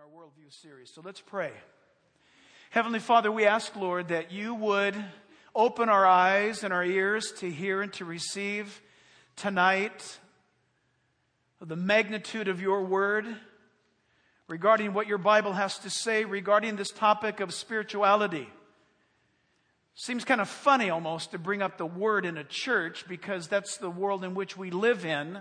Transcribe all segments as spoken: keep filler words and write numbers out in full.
our Worldview series. So let's pray. Heavenly Father, we ask, Lord, that you would open our eyes and our ears to hear and to receive tonight the magnitude of your word regarding what your Bible has to say regarding this topic of spirituality. Seems kind of funny almost to bring up the word in a church because that's the world in which we live in.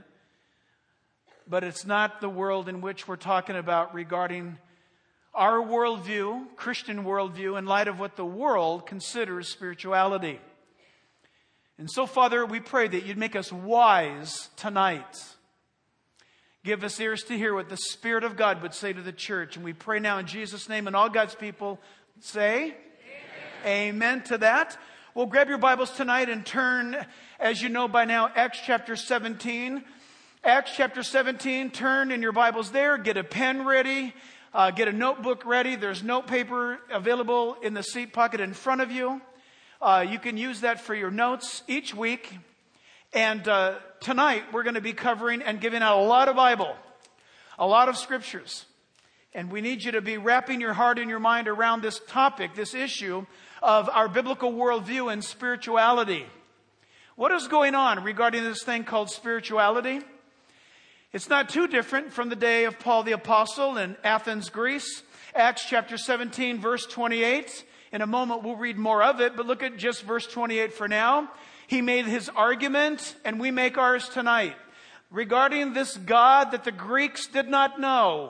But it's not the world in which we're talking about regarding our worldview, Christian worldview, in light of what the world considers spirituality. And so, Father, we pray that you'd make us wise tonight. Give us ears to hear what the Spirit of God would say to the church. And we pray now in Jesus' name, and all God's people say, Amen, Amen to that. Well, grab your Bibles tonight and turn, as you know by now, Acts chapter seventeen. Acts chapter seventeen, turn in your Bibles there, get a pen ready, uh, get a notebook ready. There's note paper available in the seat pocket in front of you. Uh, you can use that for your notes each week. And uh, tonight we're going to be covering and giving out a lot of Bible, a lot of scriptures. And we need you to be wrapping your heart and your mind around this topic, this issue of our biblical worldview and spirituality. What is going on regarding this thing called spirituality? It's not too different from the day of Paul the Apostle in Athens, Greece. Acts chapter seventeen, verse twenty-eight. In a moment we'll read more of it, but look at just verse twenty-eight for now. He made his argument, and we make ours tonight, regarding this God that the Greeks did not know.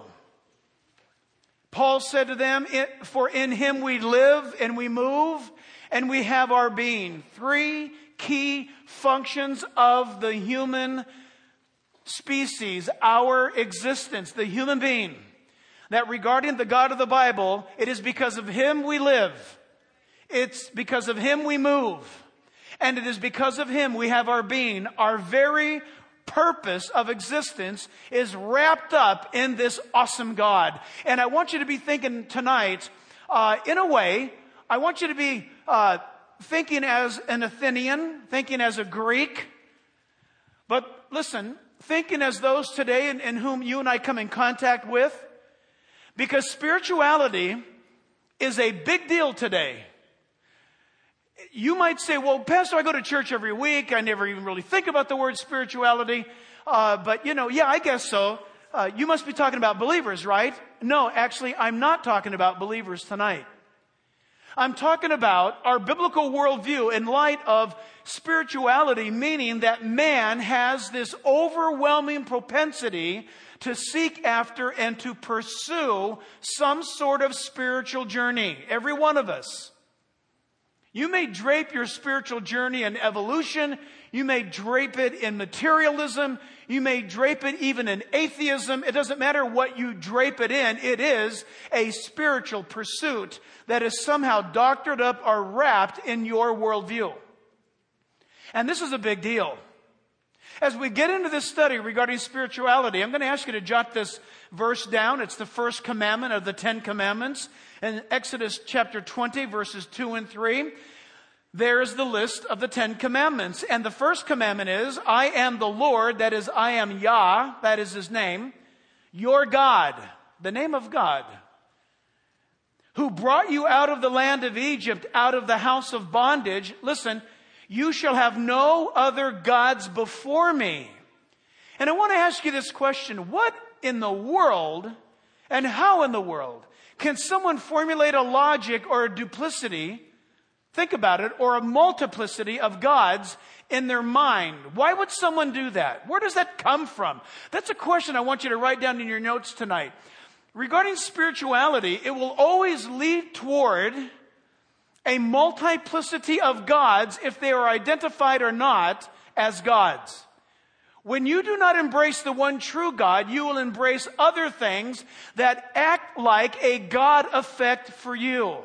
Paul said to them, "For in him we live and we move and we have our being." Three key functions of the human species, our existence, the human being. That regarding the God of the Bible, it is because of him we live. It's because of him we move. And it is because of him we have our being. Our very purpose of existence is wrapped up in this awesome God. And I want you to be thinking tonight, uh, in a way, I want you to be uh, thinking as an Athenian, thinking as a Greek. But listen, thinking as those today in, in whom you and I come in contact with. Because spirituality is a big deal today. You might say, well, Pastor, I go to church every week. I never even really think about the word spirituality. Uh, but, you know, yeah, I guess so. Uh, you must be talking about believers, right? No, actually, I'm not talking about believers tonight. I'm talking about our biblical worldview in light of spirituality, meaning that man has this overwhelming propensity to seek after and to pursue some sort of spiritual journey. Every one of us. You may drape your spiritual journey in evolution. You may drape it in materialism. You may drape it even in atheism. It doesn't matter what you drape it in. It is a spiritual pursuit that is somehow doctored up or wrapped in your worldview. And this is a big deal. As we get into this study regarding spirituality, I'm going to ask you to jot this verse down. It's the first commandment of the Ten Commandments. In Exodus chapter twenty, verses two and three, there is the list of the Ten Commandments. And the first commandment is, I am the Lord, that is, I am Yah, that is his name, your God, the name of God, who brought you out of the land of Egypt, out of the house of bondage. Listen, you shall have no other gods before me. And I want to ask you this question. What in the world and how in the world can someone formulate a logic or a duplicity, think about it, or a multiplicity of gods in their mind? Why would someone do that? Where does that come from? That's a question I want you to write down in your notes tonight. Regarding spirituality, it will always lead toward a multiplicity of gods if they are identified or not as gods. When you do not embrace the one true God, you will embrace other things that act like a God effect for you.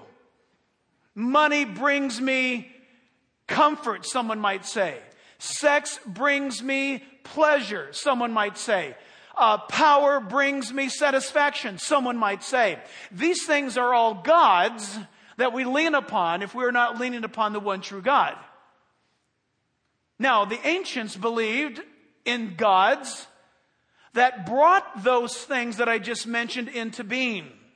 Money brings me comfort, someone might say. Sex brings me pleasure, someone might say. Uh, power brings me satisfaction, someone might say. These things are all gods that we lean upon if we're not leaning upon the one true God. Now, the ancients believed in gods that brought those things that I just mentioned into being.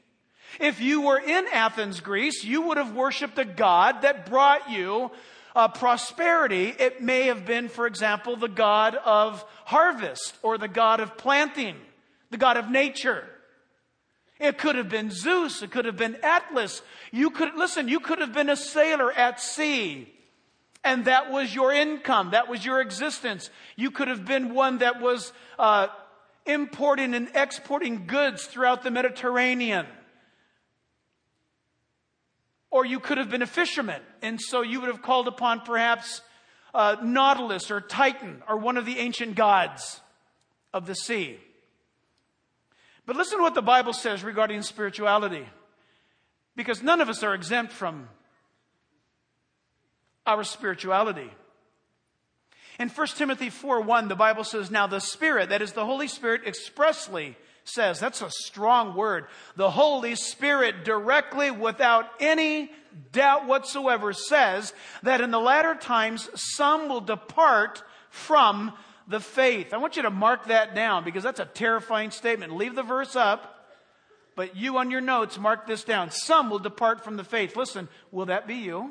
If you were in Athens, Greece, you would have worshiped a god that brought you uh, prosperity. It may have been, for example, the god of harvest or the god of planting, the god of nature. It could have been Zeus. It could have been Atlas. You could, listen, you could have been a sailor at sea, and that was your income. That was your existence. You could have been one that was uh, importing and exporting goods throughout the Mediterranean. Or you could have been a fisherman, and so you would have called upon perhaps uh, Nautilus or Titan or one of the ancient gods of the sea. But listen to what the Bible says regarding spirituality, because none of us are exempt from our spirituality. In First Timothy four one, the Bible says, now the Spirit, that is the Holy Spirit, expressly says, that's a strong word, the Holy Spirit directly, without any doubt whatsoever, says that in the latter times some will depart from the faith. I want you to mark that down, because that's a terrifying statement. Leave the verse up, but you on your notes, mark this down. Some will depart from the faith. Listen, will that be you?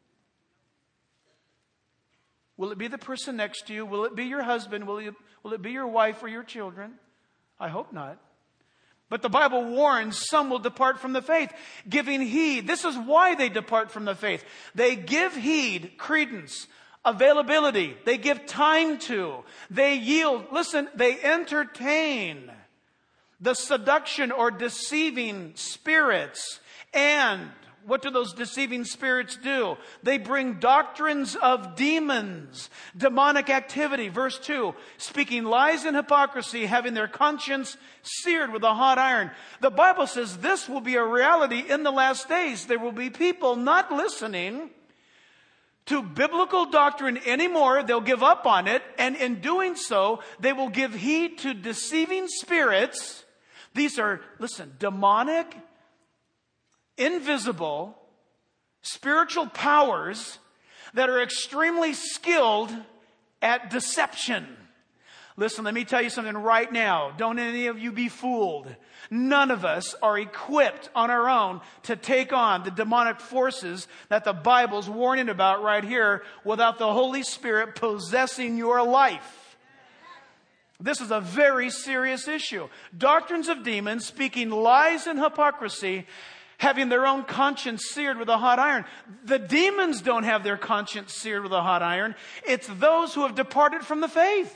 Will it be the person next to you? Will it be your husband? Will it, will it be your wife or your children? I hope not. But the Bible warns some will depart from the faith, giving heed. This is why they depart from the faith. They give heed, credence, availability. They give time to. They yield. Listen, they entertain the seduction or deceiving spirits. And what do those deceiving spirits do? They bring doctrines of demons, demonic activity. Verse two, speaking lies and hypocrisy, having their conscience seared with a hot iron. The Bible says this will be a reality in the last days. There will be people not listening to biblical doctrine anymore. They'll give up on it. And in doing so, they will give heed to deceiving spirits. These are, listen, demonic, invisible, spiritual powers that are extremely skilled at deception. Listen, let me tell you something right now. Don't any of you be fooled. None of us are equipped on our own to take on the demonic forces that the Bible's warning about right here without the Holy Spirit possessing your life. This is a very serious issue. Doctrines of demons, speaking lies and hypocrisy, having their own conscience seared with a hot iron. The demons don't have their conscience seared with a hot iron. It's those who have departed from the faith.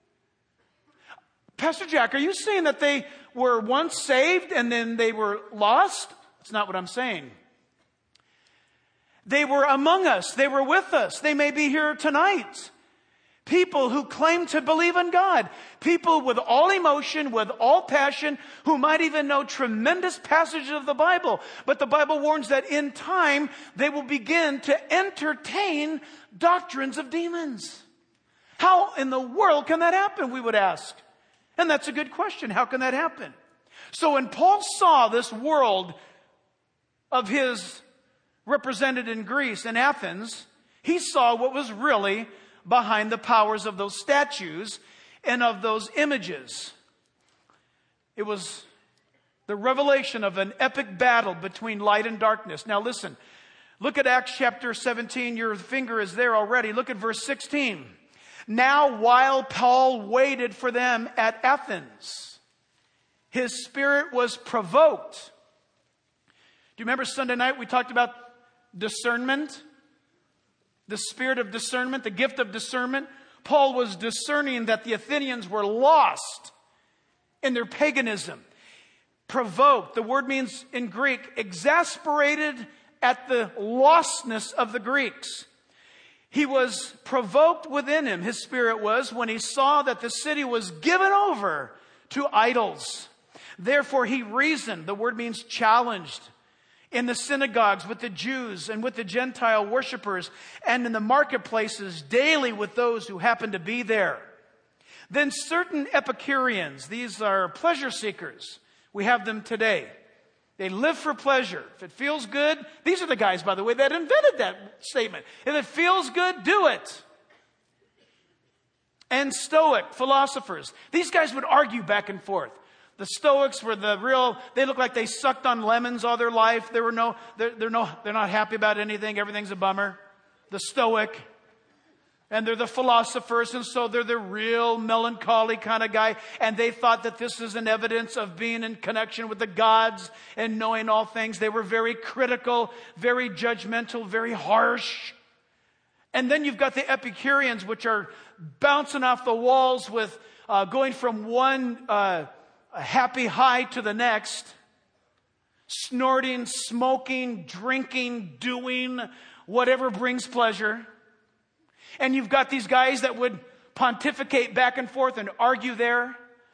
Pastor Jack, are you saying that they were once saved and then they were lost? That's not what I'm saying. They were among us. They were with us. They may be here tonight. People who claim to believe in God. People with all emotion, with all passion, who might even know tremendous passages of the Bible. But the Bible warns that in time, they will begin to entertain doctrines of demons. How in the world can that happen, we would ask? And that's a good question. How can that happen? So when Paul saw this world of his represented in Greece, in Athens, he saw what was really behind the powers of those statues and of those images. It was the revelation of an epic battle between light and darkness. Now listen, look at Acts chapter seventeen. Your finger is there already. Look at verse sixteen. Now while Paul waited for them at Athens, his spirit was provoked. Do you remember Sunday night we talked about discernment? The spirit of discernment, the gift of discernment. Paul was discerning that the Athenians were lost in their paganism. Provoked, the word means in Greek, exasperated at the lostness of the Greeks. He was provoked within him, his spirit was, when he saw that the city was given over to idols. Therefore he reasoned, the word means challenged, in the synagogues with the Jews and with the Gentile worshipers, and in the marketplaces daily with those who happened to be there. Then certain Epicureans, these are pleasure seekers, we have them today. They live for pleasure. If it feels good, these are the guys, by the way, that invented that statement. If it feels good, do it. And Stoic philosophers, these guys would argue back and forth. The Stoics were the real, they looked like they sucked on lemons all their life. There were no, they're, they're no, they're not happy about anything. Everything's a bummer. The Stoic. And they're the philosophers, and so they're the real melancholy kind of guy. And they thought that this is an evidence of being in connection with the gods and knowing all things. They were very critical, very judgmental, very harsh. And then you've got the Epicureans, which are bouncing off the walls with uh, going from one uh, happy high to the next. Snorting, smoking, drinking, doing whatever brings pleasure. And you've got these guys that would pontificate back and forth and argue there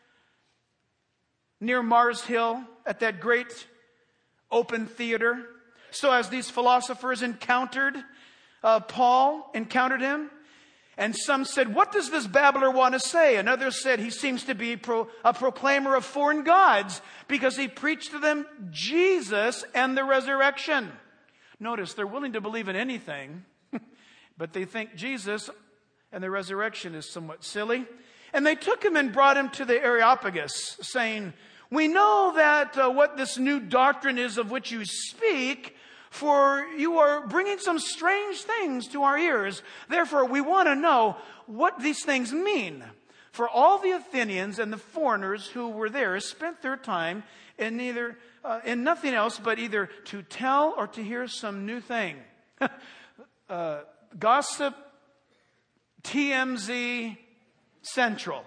near Mars Hill at that great open theater. So as these philosophers encountered uh, Paul, encountered him, and some said, what does this babbler want to say? And others said, he seems to be pro- a proclaimer of foreign gods because he preached to them Jesus and the resurrection. Notice, they're willing to believe in anything, but they think Jesus and the resurrection is somewhat silly. And they took him and brought him to the Areopagus, saying, we know that uh, what this new doctrine is of which you speak, for you are bringing some strange things to our ears. Therefore, we want to know what these things mean. For all the Athenians and the foreigners who were there spent their time in neither uh, in nothing else but either to tell or to hear some new thing. uh, Gossip, T M Z Central.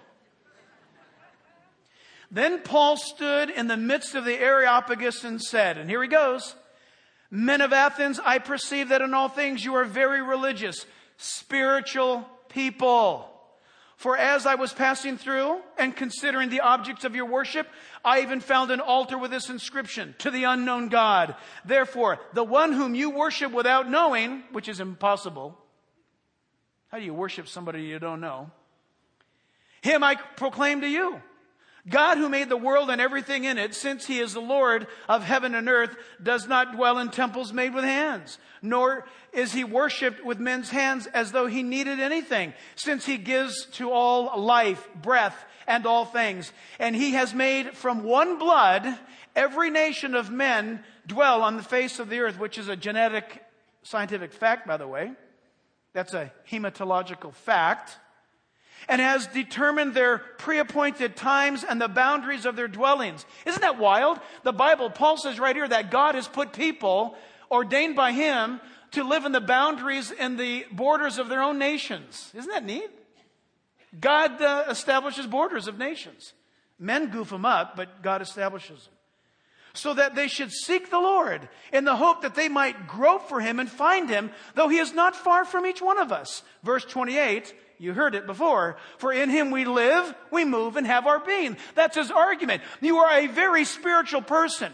Then Paul stood in the midst of the Areopagus and said, and here he goes, men of Athens, I perceive that in all things you are very religious, spiritual people. For as I was passing through and considering the objects of your worship, I even found an altar with this inscription, to the unknown God. Therefore, the one whom you worship without knowing, which is impossible. How do you worship somebody you don't know? Him I proclaim to you. God who made the world and everything in it, since he is the Lord of heaven and earth, does not dwell in temples made with hands, nor is he worshipped with men's hands as though he needed anything, since he gives to all life, breath, and all things. And he has made from one blood every nation of men dwell on the face of the earth, which is a genetic, scientific fact, by the way. That's a hematological fact. And has determined their pre-appointed times and the boundaries of their dwellings. Isn't that wild? The Bible, Paul says right here that God has put people ordained by him to live in the boundaries and the borders of their own nations. Isn't that neat? God uh, establishes borders of nations. Men goof them up, but God establishes them. So that they should seek the Lord in the hope that they might grope for him and find him, though he is not far from each one of us. Verse twenty-eight, you heard it before. For in him we live, we move, and have our being. That's his argument. You are a very spiritual person.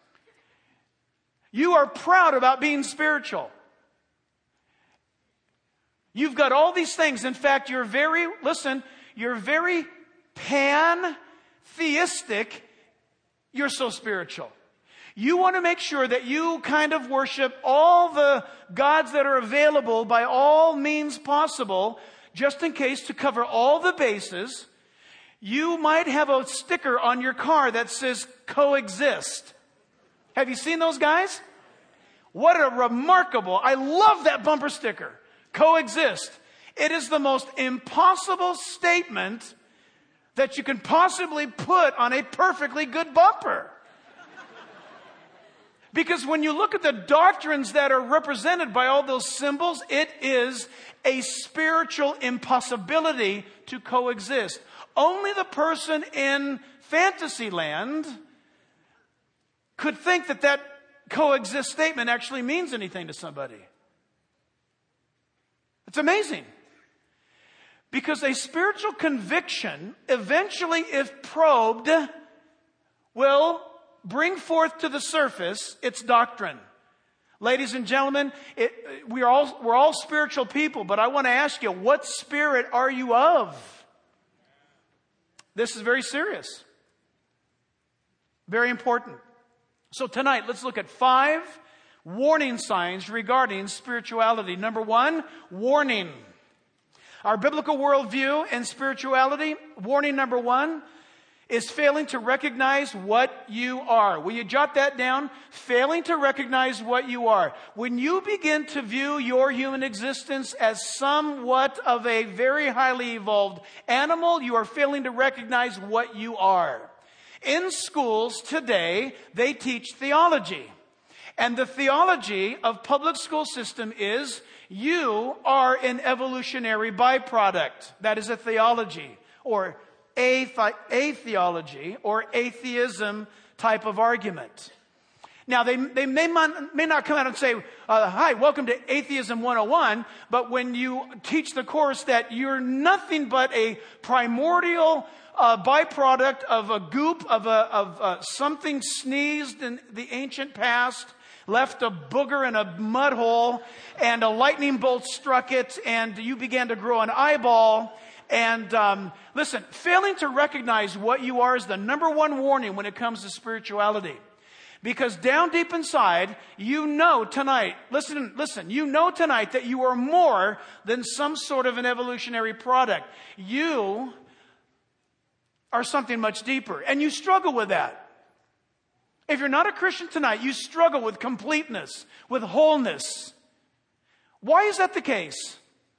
You are proud about being spiritual. You've got all these things. In fact, you're very, listen, you're very pantheistic. You're so spiritual. You want to make sure that you kind of worship all the gods that are available by all means possible, just in case, to cover all the bases. You might have a sticker on your car that says coexist. Have you seen those guys? What a remarkable, I love that bumper sticker. Coexist. It is the most impossible statement that you can possibly put on a perfectly good bumper. Because when you look at the doctrines that are represented by all those symbols, it is a spiritual impossibility to coexist. Only the person in fantasy land could think that that coexist statement actually means anything to somebody. It's amazing. Because a spiritual conviction, eventually, if probed, will bring forth to the surface its doctrine. Ladies and gentlemen, it, we are all, we're all spiritual people, but I want to ask you, what spirit are you of? This is very serious. Very important. So tonight, let's look at five warning signs regarding spirituality. Number one, warning. Our biblical worldview and spirituality, warning number one, is failing to recognize what you are. Will you jot that down? Failing to recognize what you are. When you begin to view your human existence as somewhat of a very highly evolved animal, you are failing to recognize what you are. In schools today, they teach theology. And the theology of public school system is you are an evolutionary byproduct. That is a theology, or a, a theology, or atheism type of argument. Now, they, they may, not, may not come out and say, uh, hi, welcome to Atheism one oh one, but when you teach the course that you're nothing but a primordial uh, byproduct of a goop, of, a, of uh, something sneezed in the ancient past, left a booger in a mud hole, and a lightning bolt struck it, and you began to grow an eyeball. And um, listen, failing to recognize what you are is the number one warning when it comes to spirituality. Because down deep inside, you know tonight, listen, listen, you know tonight that you are more than some sort of an evolutionary product. You are something much deeper, and you struggle with that. If you're not a Christian tonight, you struggle with completeness, with wholeness. Why is that the case?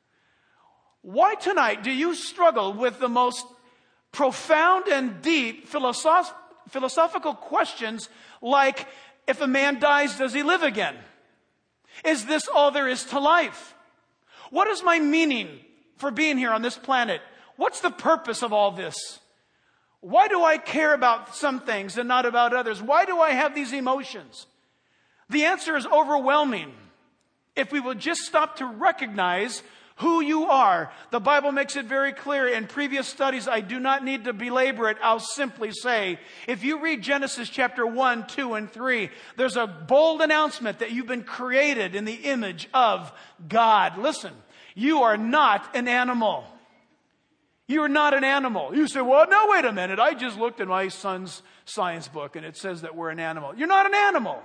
Why tonight do you struggle with the most profound and deep philosoph- philosophical questions like, if a man dies, does he live again? Is this all there is to life? What is my meaning for being here on this planet? What's the purpose of all this? Why do I care about some things and not about others? Why do I have these emotions? The answer is overwhelming. If we will just stop to recognize who you are. The Bible makes it very clear. In previous studies, I do not need to belabor it. I'll simply say, if you read Genesis chapter one, two, and three, there's a bold announcement that you've been created in the image of God. Listen, you are not an animal. You are not an animal. You say, well, no, wait a minute. I just looked at my son's science book and it says that we're an animal. You're not an animal.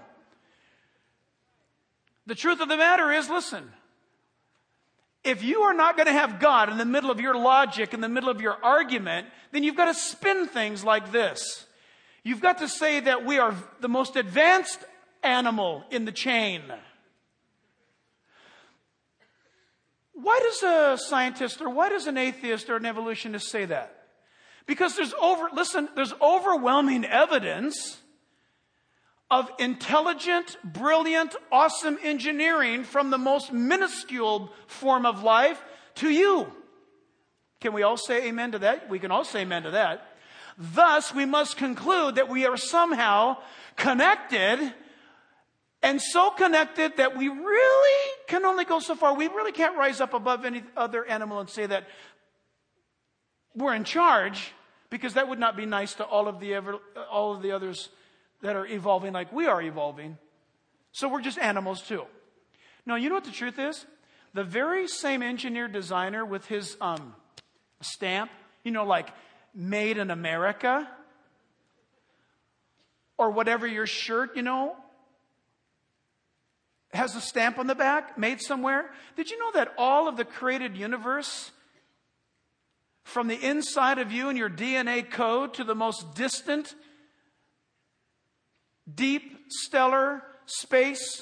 The truth of the matter is, listen, if you are not going to have God in the middle of your logic, in the middle of your argument, then you've got to spin things like this. You've got to say that we are the most advanced animal in the chain. Why does a scientist or why does an atheist or an evolutionist say that? Because there's over, listen, there's overwhelming evidence of intelligent, brilliant, awesome engineering from the most minuscule form of life to you. Can we all say amen to that? We can all say amen to that. Thus, we must conclude that we are somehow connected, and so connected that we really can only go so far. We really can't rise up above any other animal and say that we're in charge, because that would not be nice to all of the ever, all of the others that are evolving like we are evolving. So we're just animals too. No, you know what the truth is? The very same engineer designer with his um, stamp, you know, like made in America, or whatever your shirt, you know, has a stamp on the back, made somewhere. Did you know that all of the created universe, from the inside of you and your D N A code to the most distant, deep, stellar space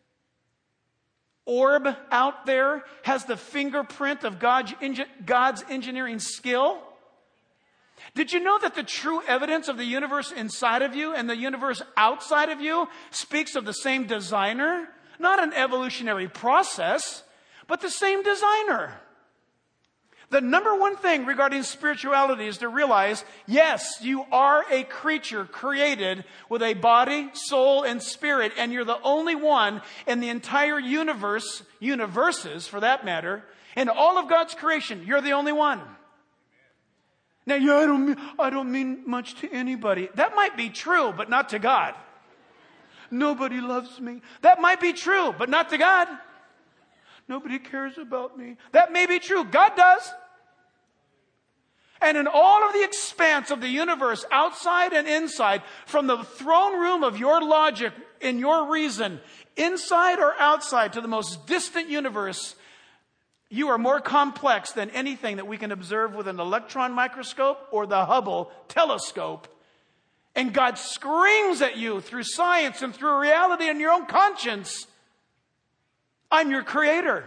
orb out there, has the fingerprint of God's, God's engineering skill? Did you know that the true evidence of the universe inside of you and the universe outside of you speaks of the same designer? Not an evolutionary process, but the same designer. The number one thing regarding spirituality is to realize, yes, you are a creature created with a body, soul, and spirit, and you're the only one in the entire universe, universes for that matter, in all of God's creation, you're the only one. Now, yeah, I don't mean, I don't mean much to anybody. That might be true, but not to God. Nobody loves me. That might be true, but not to God. Nobody cares about me. That may be true. God does. And in all of the expanse of the universe, outside and inside, from the throne room of your logic, in your reason, inside or outside, to the most distant universe, You are more complex than anything that we can observe with an electron microscope or the Hubble telescope. And God screams at you through science and through reality and your own conscience. I'm your creator.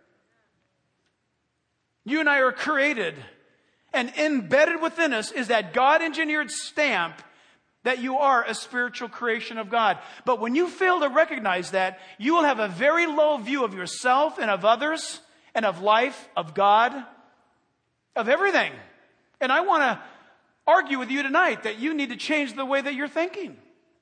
You and I are created. And embedded within us is that God-engineered stamp that you are a spiritual creation of God. But when you fail to recognize that, you will have a very low view of yourself and of others and of life, of God, of everything. And I want to argue with you tonight that you need to change the way that you're thinking.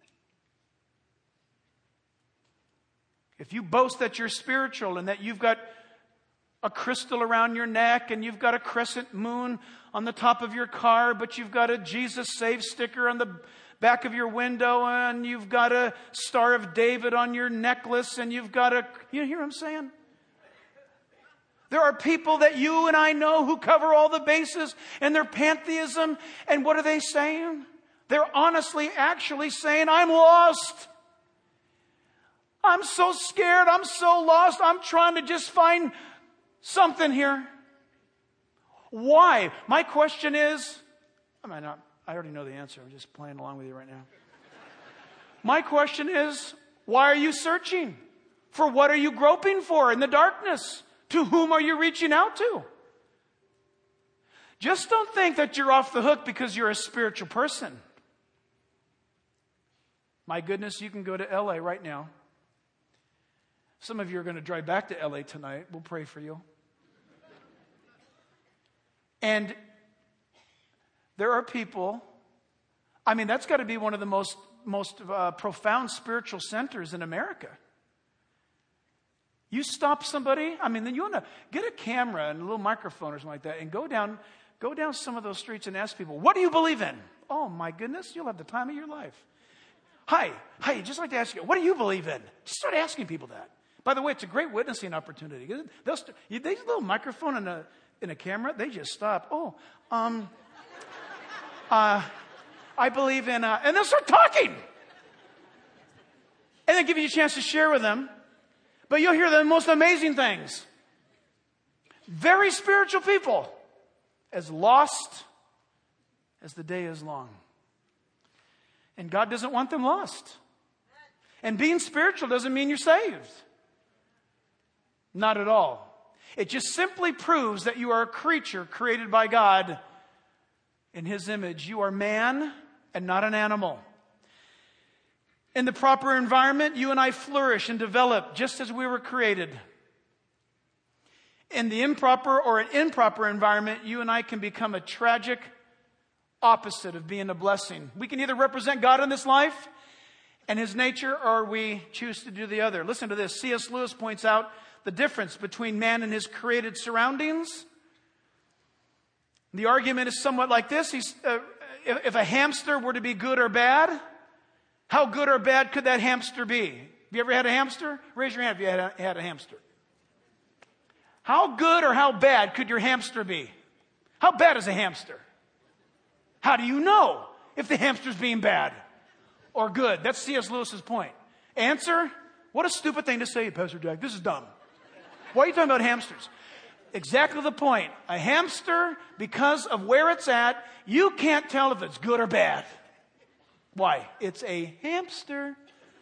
If you boast that you're spiritual and that you've got a crystal around your neck and you've got a crescent moon on the top of your car, but you've got a Jesus Save sticker on the back of your window and you've got a Star of David on your necklace and you've got a... You hear what I'm saying? There are people that you and I know who cover all the bases in their pantheism. And what are they saying? They're honestly actually saying, I'm lost. I'm so scared. I'm so lost. I'm trying to just find something here. Why? My question is, I might not, I already know the answer. I'm just playing along with you right now. My question is, why are you searching? For what are you groping for in the darkness? To whom are you reaching out to? Just don't think that you're off the hook because you're a spiritual person. My goodness, you can go to L A right now. Some of you are going to drive back to L A tonight. We'll pray for you. And there are people, I mean, that's got to be one of the most, most uh, profound spiritual centers in America. You stop somebody, I mean, then you want to get a camera and a little microphone or something like that and go down, go down some of those streets and ask people, what do you believe in? Oh, my goodness, you'll have the time of your life. Hi, hi, just like to ask you, what do you believe in? Just start asking people that. By the way, it's a great witnessing opportunity. They'll st- they have a little microphone and a, and a camera, they just stop. Oh, um, uh, I believe in, uh, and they'll start talking. And then give you a chance to share with them. But you'll hear the most amazing things. Very spiritual people. As lost as the day is long. And God doesn't want them lost. And being spiritual doesn't mean you're saved. Not at all. It just simply proves that you are a creature created by God in His image. You are man and not an animal. In the proper environment, you and I flourish and develop just as we were created. In the improper or an improper environment, you and I can become a tragic opposite of being a blessing. We can either represent God in this life and His nature, or we choose to do the other. Listen to this. C S Lewis points out the difference between man and his created surroundings. The argument is somewhat like this. He's, uh, if, if a hamster were to be good or bad, how good or bad could that hamster be? Have you ever had a hamster? Raise your hand if you had a, had a hamster. How good or how bad could your hamster be? How bad is a hamster? How do you know if the hamster's being bad or good? That's C S Lewis's point. Answer, what a stupid thing to say, Pastor Jack. This is dumb. Why are you talking about hamsters? Exactly the point. A hamster, because of where it's at, you can't tell if it's good or bad. Why? It's a hamster.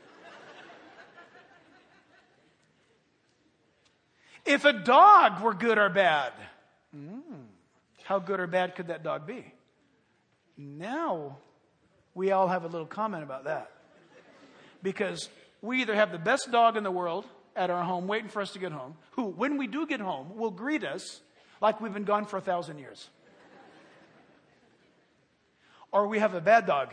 If a dog were good or bad, mm, how good or bad could that dog be? Now, we all have a little comment about that. Because we either have the best dog in the world at our home waiting for us to get home, who, when we do get home, will greet us like we've been gone for a thousand years. Or we have a bad dog.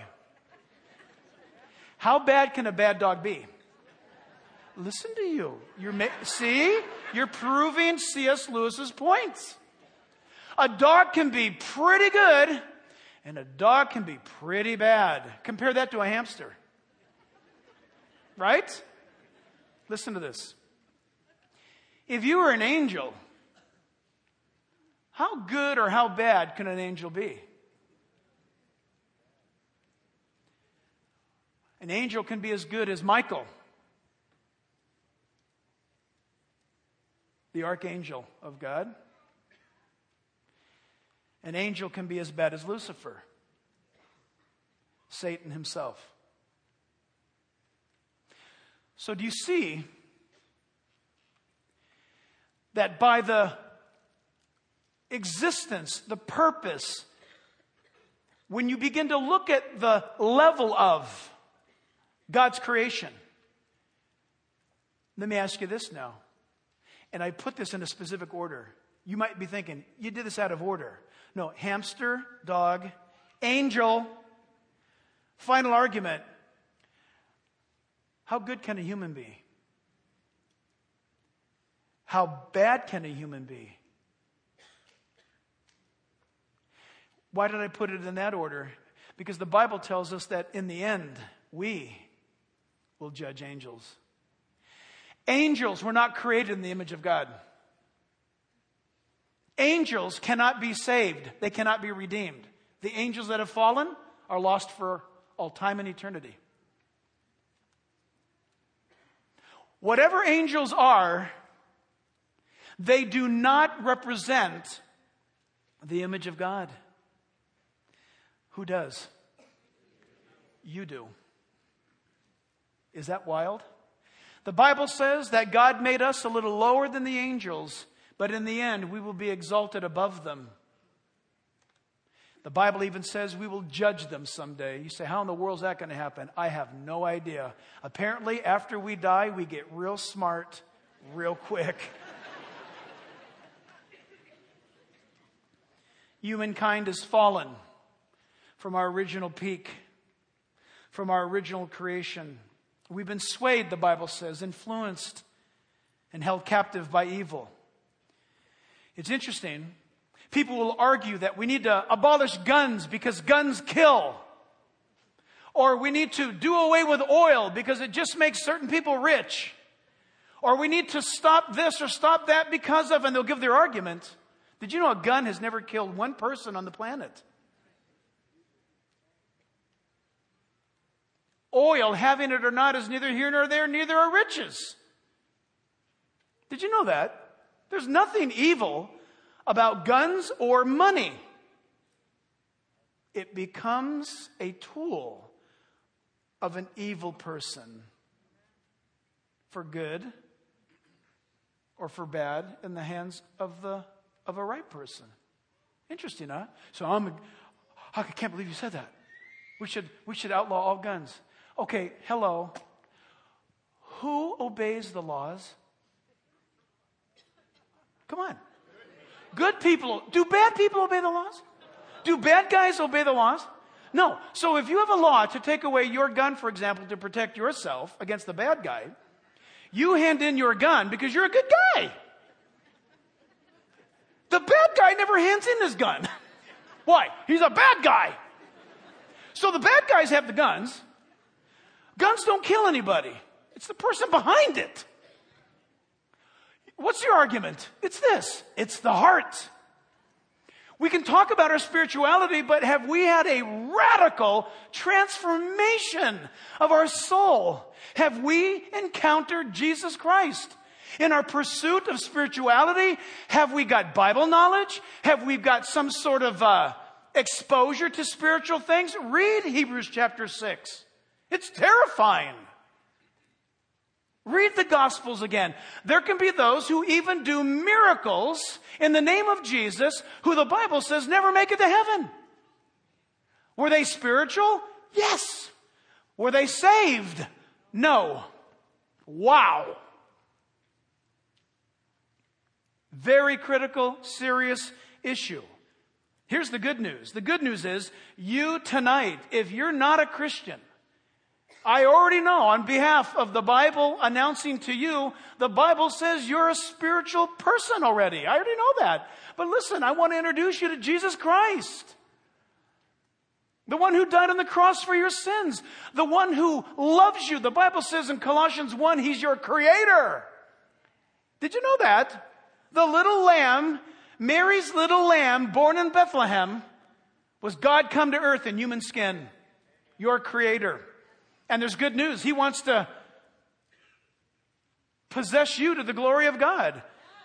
How bad can a bad dog be? Listen to you. You're ma- See? You're proving C S Lewis's points. A dog can be pretty good, and a dog can be pretty bad. Compare that to a hamster. Right? Listen to this. If you were an angel, how good or how bad can an angel be? An angel can be as good as Michael, the archangel of God. An angel can be as bad as Lucifer, Satan himself. So do you see that by the existence, the purpose, when you begin to look at the level of God's creation, let me ask you this now, and I put this in a specific order. You might be thinking, you did this out of order. No, hamster, dog, angel. Final argument. How good can a human be? How bad can a human be? Why did I put it in that order? Because the Bible tells us that in the end, we will judge angels. Angels were not created in the image of God. Angels cannot be saved. They cannot be redeemed. The angels that have fallen are lost for all time and eternity. Whatever angels are, they do not represent the image of God. Who does? You do. Is that wild? The Bible says that God made us a little lower than the angels, but in the end, we will be exalted above them. The Bible even says we will judge them someday. You say, how in the world is that going to happen? I have no idea. Apparently, after we die, we get real smart real quick. Humankind has fallen from our original peak, from our original creation. We've been swayed, the Bible says, influenced and held captive by evil. It's interesting. People will argue that we need to abolish guns because guns kill. Or we need to do away with oil because it just makes certain people rich. Or we need to stop this or stop that because of, and they'll give their argument. Did you know a gun has never killed one person on the planet? Oil, having it or not, is neither here nor there, neither are riches. Did you know that? There's nothing evil about guns or money. It becomes a tool of an evil person for good or for bad in the hands of the of a right person. Interesting, huh? So I'm I can't believe you said that. We should we should outlaw all guns. Okay, hello. Who obeys the laws? Come on. Good people. Do bad people obey the laws? Do bad guys obey the laws? No. So if you have a law to take away your gun, for example, to protect yourself against the bad guy, you hand in your gun because you're a good guy. The bad guy never hands in his gun. Why? He's a bad guy. So the bad guys have the guns. Guns don't kill anybody. It's the person behind it. What's your argument? It's this. It's the heart. We can talk about our spirituality, but have we had a radical transformation of our soul? Have we encountered Jesus Christ? In our pursuit of spirituality, have we got Bible knowledge? Have we got some sort of uh, exposure to spiritual things? Read Hebrews chapter six. It's terrifying. Read the Gospels again. There can be those who even do miracles in the name of Jesus, who the Bible says never make it to heaven. Were they spiritual? Yes. Were they saved? No. Wow. Very critical, serious issue. Here's the good news. The good news is, you tonight, if you're not a Christian, I already know on behalf of the Bible announcing to you, the Bible says you're a spiritual person already. I already know that. But listen, I want to introduce you to Jesus Christ. The one who died on the cross for your sins. The one who loves you. The Bible says in Colossians one, He's your creator. Did you know that? The little lamb, Mary's little lamb born in Bethlehem, was God come to earth in human skin. Your creator. And there's good news. He wants to possess you to the glory of God.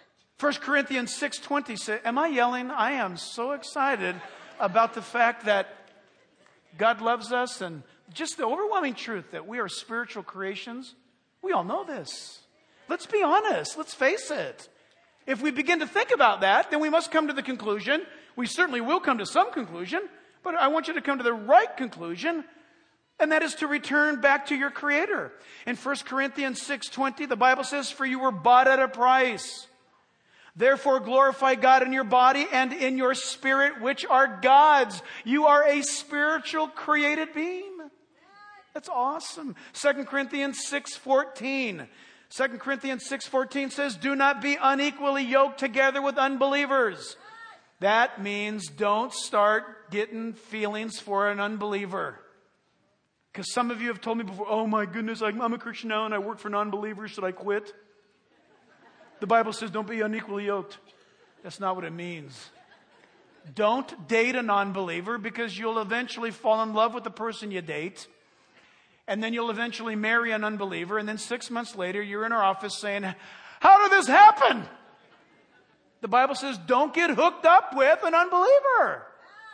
First Corinthians six twenty says, am I yelling? I am so excited about the fact that God loves us and just the overwhelming truth that we are spiritual creations. We all know this. Let's be honest. Let's face it. If we begin to think about that, then we must come to the conclusion. We certainly will come to some conclusion, but I want you to come to the right conclusion, and that is to return back to your Creator. In First Corinthians six twenty, the Bible says, for you were bought at a price. Therefore glorify God in your body and in your spirit, which are God's. You are a spiritual created being. That's awesome. Second Corinthians six fourteen. Second Corinthians six fourteen says, do not be unequally yoked together with unbelievers. That means don't start getting feelings for an unbeliever. Because some of you have told me before, oh my goodness, I'm a Christian now and I work for non-believers. Should I quit? The Bible says don't be unequally yoked. That's not what it means. Don't date a non-believer because you'll eventually fall in love with the person you date. And then you'll eventually marry an unbeliever. And then six months later, you're in our office saying, how did this happen? The Bible says, don't get hooked up with an unbeliever.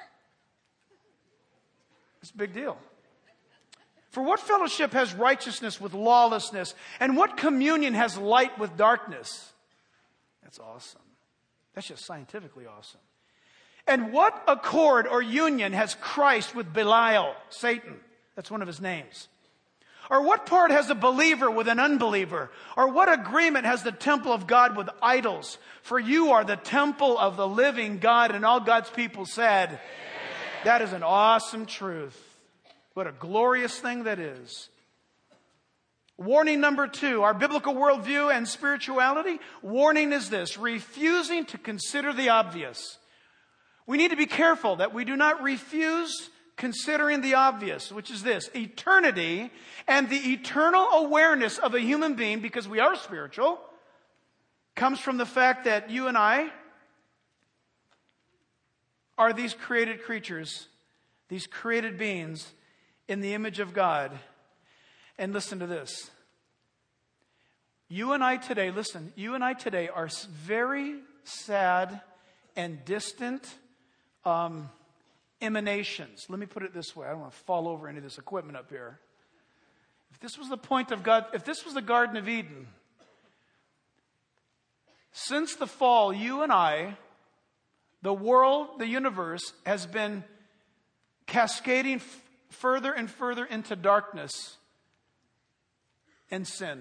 It's a big deal. For what fellowship has righteousness with lawlessness? And what communion has light with darkness? That's awesome. That's just scientifically awesome. And what accord or union has Christ with Belial, Satan? That's one of his names. Or what part has a believer with an unbeliever? Or what agreement has the temple of God with idols? For you are the temple of the living God. And all God's people said, amen. That is an awesome truth. What a glorious thing that is. Warning number two, our biblical worldview and spirituality. Warning is this, refusing to consider the obvious. We need to be careful that we do not refuse considering the obvious, which is this, eternity and the eternal awareness of a human being, because we are spiritual, comes from the fact that you and I are these created creatures, these created beings in the image of God. And listen to this. You and I today, listen, you and I today are very sad and distant um, emanations. Let me put it this way. I don't want to fall over any of this equipment up here. If this was the point of God, if this was the Garden of Eden, since the fall, you and I, the world, the universe, has been cascading f- further and further into darkness and sin.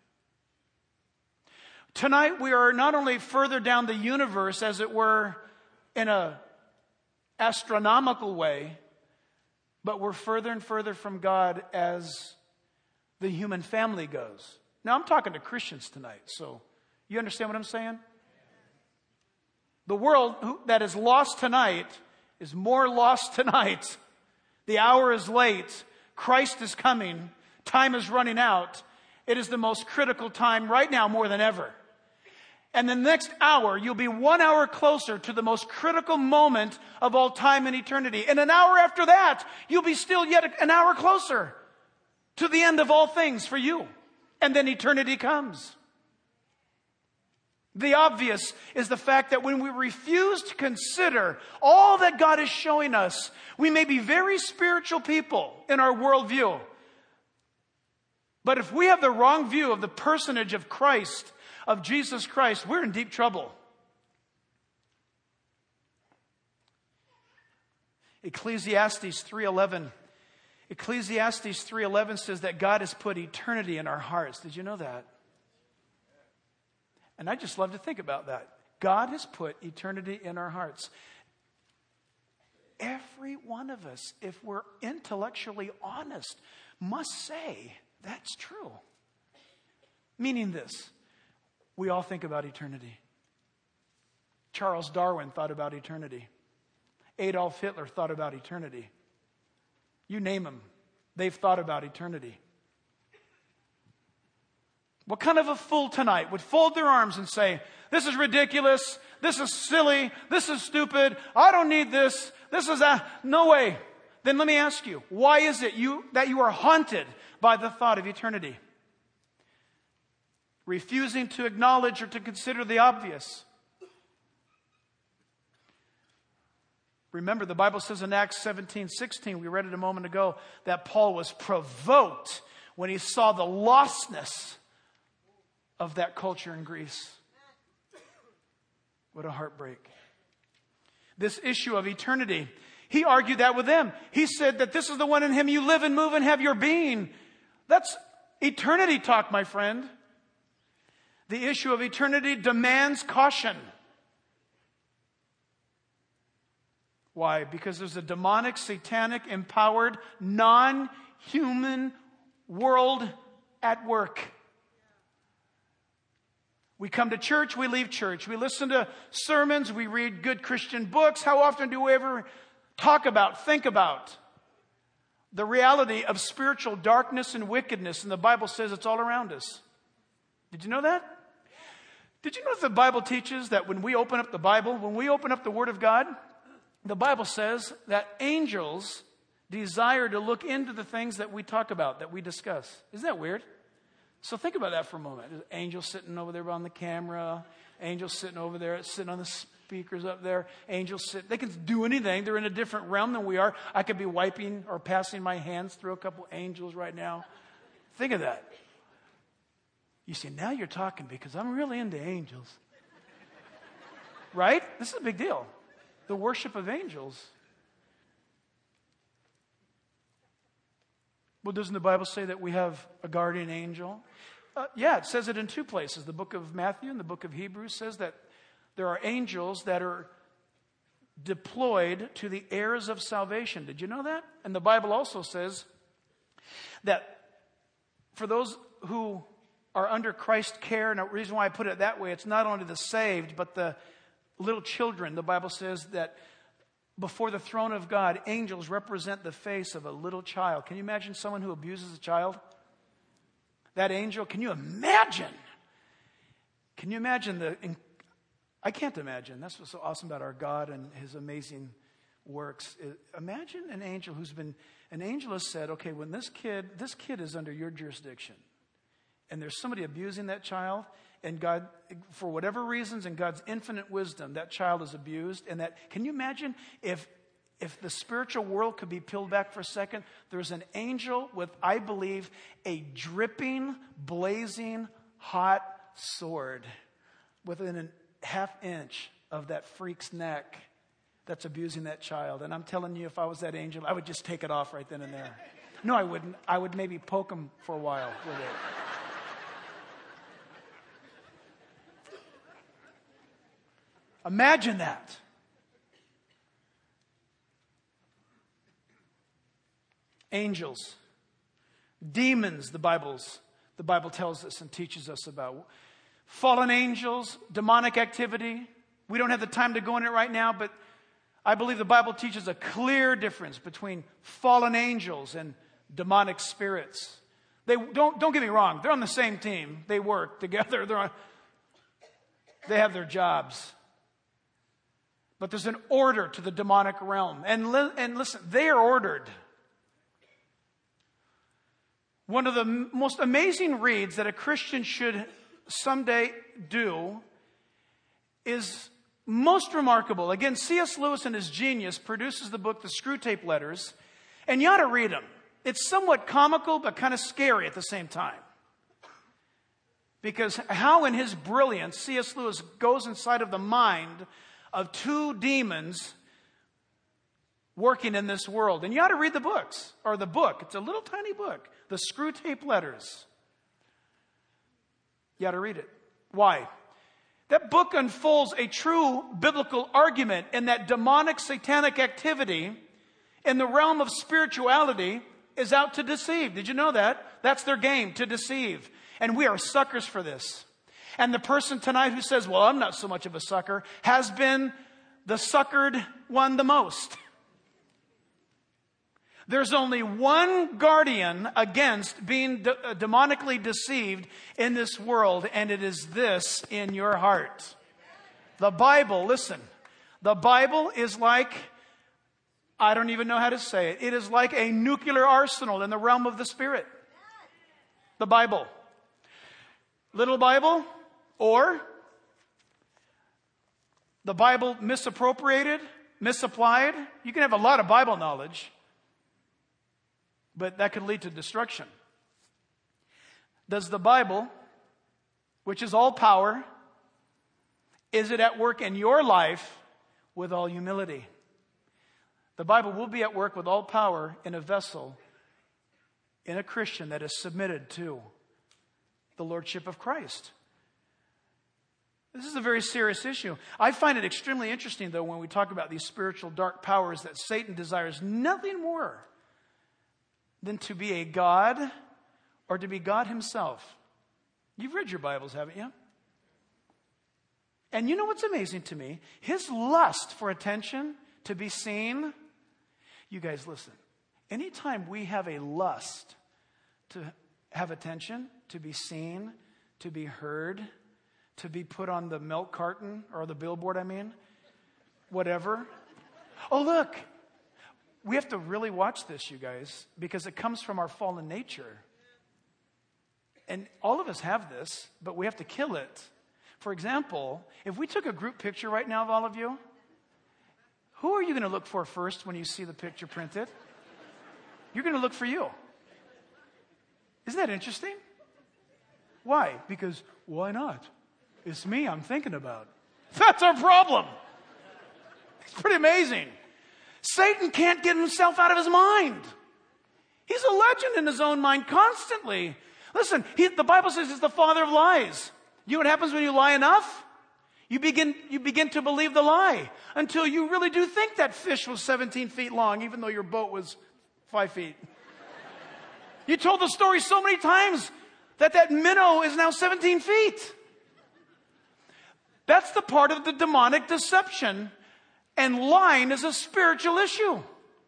Tonight, we are not only further down the universe, as it were, in a astronomical way, but we're further and further from God as the human family goes. Now, I'm talking to Christians tonight, so you understand what I'm saying? The world that is lost tonight is more lost tonight. The hour is late. Christ is coming. Time is running out. It is the most critical time right now more than ever. And the next hour, you'll be one hour closer to the most critical moment of all time and eternity. And an hour after that, you'll be still yet an hour closer to the end of all things for you. And then eternity comes. The obvious is the fact that when we refuse to consider all that God is showing us, we may be very spiritual people in our worldview. But if we have the wrong view of the personage of Christ, of Jesus Christ, we're in deep trouble. Ecclesiastes three eleven. Ecclesiastes three eleven says that God has put eternity in our hearts. Did you know that? And I just love to think about that. God has put eternity in our hearts. Every one of us, if we're intellectually honest, must say that's true. Meaning this, we all think about eternity. Charles Darwin thought about eternity. Adolf Hitler thought about eternity. You name them, they've thought about eternity. What kind of a fool tonight would fold their arms and say, this is ridiculous, this is silly, this is stupid, I don't need this, this is a, no way. Then let me ask you, why is it you that you are haunted by the thought of eternity? Refusing to acknowledge or to consider the obvious. Remember, the Bible says in Acts seventeen sixteen, we read it a moment ago, that Paul was provoked when he saw the lostness of that culture in Greece. What a heartbreak. This issue of eternity, he argued that with them. He said that this is the one in him you live and move and have your being. That's eternity talk, my friend. The issue of eternity demands caution. Why? Because there's a demonic, satanic, empowered, non-human world at work. We come to church, we leave church. We listen to sermons, we read good Christian books. How often do we ever talk about, think about the reality of spiritual darkness and wickedness? And the Bible says it's all around us. Did you know that? Did you know that the Bible teaches that when we open up the Bible, when we open up the Word of God, the Bible says that angels desire to look into the things that we talk about, that we discuss. Isn't that weird? So think about that for a moment. There's angels sitting over there on the camera, angels sitting over there, sitting on the speakers up there, angels sit. They can do anything. They're in a different realm than we are. I could be wiping or passing my hands through a couple angels right now. Think of that. You see, now you're talking because I'm really into angels. Right? This is a big deal. The worship of angels. Well, doesn't the Bible say that we have a guardian angel? Uh, yeah, it says it in two places. The book of Matthew and the book of Hebrews says that there are angels that are deployed to the heirs of salvation. Did you know that? And the Bible also says that for those who are under Christ's care, and the reason why I put it that way, it's not only the saved, but the little children. The Bible says that before the throne of God, angels represent the face of a little child. Can you imagine someone who abuses a child? That angel, can you imagine? Can you imagine the... I can't imagine. That's what's so awesome about our God and His amazing works. Imagine an angel who's been... An angel has said, okay, when this kid, this kid is under your jurisdiction, and there's somebody abusing that child, and God, for whatever reasons, in God's infinite wisdom, that child is abused. And that, can you imagine if if the spiritual world could be peeled back for a second? There's an angel with, I believe, a dripping, blazing, hot sword within a half inch of that freak's neck that's abusing that child. And I'm telling you, if I was that angel, I would just take it off right then and there. No, I wouldn't. I would maybe poke him for a while with it. Imagine that. Angels, demons, the Bible's, the Bible tells us and teaches us about. Fallen angels, demonic activity. We don't have the time to go in it right now, but I believe the Bible teaches a clear difference between fallen angels and demonic spirits. They don't don't get me wrong, they're on the same team. They work together. They're on, they have their jobs. But there's an order to the demonic realm. And, li- and listen, they are ordered. One of the m- most amazing reads that a Christian should someday do is most remarkable. Again, C S Lewis in his genius produces the book, The Screwtape Letters, and you ought to read them. It's somewhat comical, but kind of scary at the same time. Because how in his brilliance, C S Lewis goes inside of the mind of two demons working in this world. And you ought to read the books, or the book. It's a little tiny book, The Screwtape Letters. You ought to read it. Why? That book unfolds a true biblical argument in that demonic satanic activity in the realm of spirituality is out to deceive. Did you know that? That's their game, to deceive. And we are suckers for this. And the person tonight who says, well, I'm not so much of a sucker, has been the suckered one the most. There's only one guardian against being de- demonically deceived in this world, and it is this in your heart. The Bible, listen, the Bible is like, I don't even know how to say it, it is like a nuclear arsenal in the realm of the Spirit. The Bible. Little Bible, or the Bible misappropriated, misapplied, you can have a lot of Bible knowledge, but that could lead to destruction. Does the Bible, which is all power, is it at work in your life with all humility? The Bible will be at work with all power in a vessel, in a Christian that is submitted to the Lordship of Christ. This is a very serious issue. I find it extremely interesting, though, when we talk about these spiritual dark powers, that Satan desires nothing more than to be a God or to be God himself. You've read your Bibles, haven't you? And you know what's amazing to me? His lust for attention, to be seen. You guys listen. Anytime we have a lust to have attention, to be seen, to be heard, to be put on the milk carton or the billboard, I mean, whatever. Oh, look, we have to really watch this, you guys, because it comes from our fallen nature. And all of us have this, but we have to kill it. For example, if we took a group picture right now of all of you, who are you going to look for first when you see the picture printed? You're going to look for you. Isn't that interesting? Why? Because why not? It's me I'm thinking about. That's our problem. It's pretty amazing. Satan can't get himself out of his mind. He's a legend in his own mind constantly. Listen, he, the Bible says he's the father of lies. You know what happens when you lie enough? You begin, you begin to believe the lie until you really do think that fish was seventeen feet long, even though your boat was five feet. You told the story so many times that that minnow is now seventeen feet. That's the part of the demonic deception. And lying is a spiritual issue.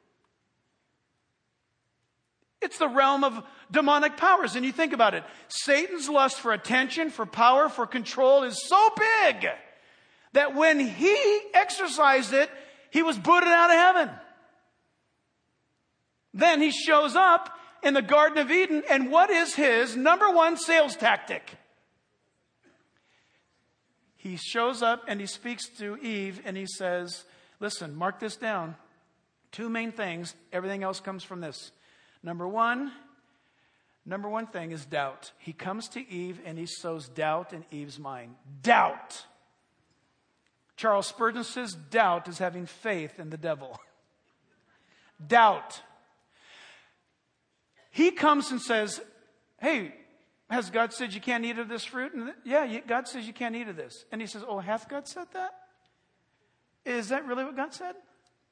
It's the realm of demonic powers. And you think about it. Satan's lust for attention, for power, for control is so big that when he exercised it, he was booted out of heaven. Then he shows up in the Garden of Eden, and what is his number one sales tactic? He shows up and he speaks to Eve and he says, listen, mark this down. Two main things. Everything else comes from this. Number one, number one thing is doubt. He comes to Eve and he sows doubt in Eve's mind. Doubt. Charles Spurgeon says doubt is having faith in the devil. Doubt. He comes and says, hey, has God said you can't eat of this fruit? And yeah, God says you can't eat of this. And he says, oh, hath God said that? Is that really what God said?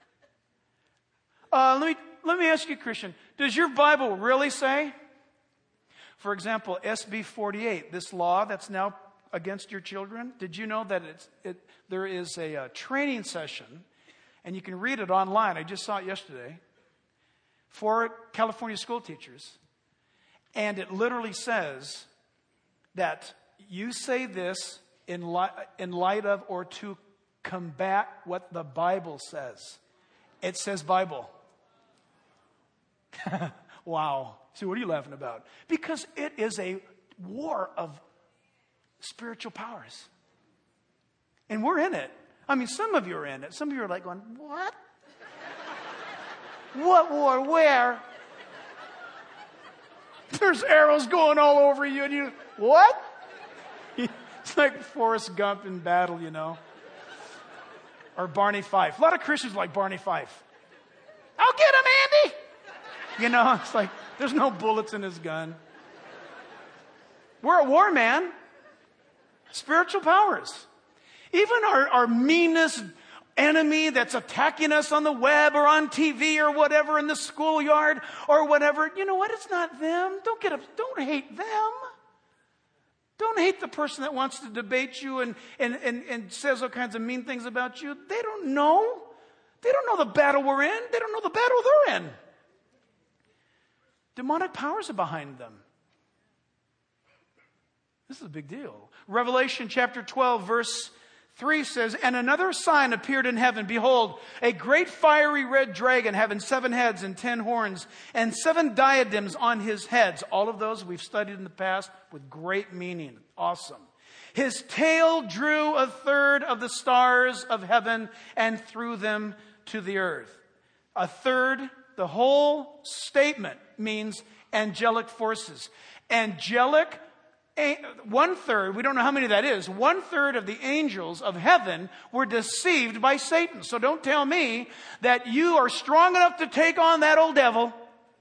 Uh, let me let me ask you, Christian, does your Bible really say, for example, S B forty-eight, this law that's now against your children? Did you know that it's, it, there is a, a training session, and you can read it online. I just saw it yesterday, for California school teachers. And it literally says that you say this in light, in light of or to combat what the Bible says. It says Bible. Wow. See, what are you laughing about? Because it is a war of spiritual powers. And we're in it. I mean, some of you are in it. Some of you are like going, what? What war? Where? There's arrows going all over you, and you, what? It's like Forrest Gump in battle, you know. Or Barney Fife. A lot of Christians like Barney Fife. I'll get him, Andy! You know, it's like, there's no bullets in his gun. We're at war, man. Spiritual powers. Even our, our meanest enemy that's attacking us on the web or on T V or whatever in the schoolyard or whatever, you know what? It's not them. Don't get up. Don't hate them. Don't hate the person that wants to debate you and, and, and, and says all kinds of mean things about you. They don't know. They don't know the battle we're in. They don't know the battle they're in. Demonic powers are behind them. This is a big deal. Revelation chapter twelve, verse three says, and another sign appeared in heaven. Behold, a great fiery red dragon having seven heads and ten horns and seven diadems on his heads. All of those we've studied in the past with great meaning. Awesome. His tail drew a third of the stars of heaven and threw them to the earth. A third, the whole statement means angelic forces. Angelic, one third, we don't know how many that is, one third of the angels of heaven were deceived by Satan. So don't tell me that you are strong enough to take on that old devil.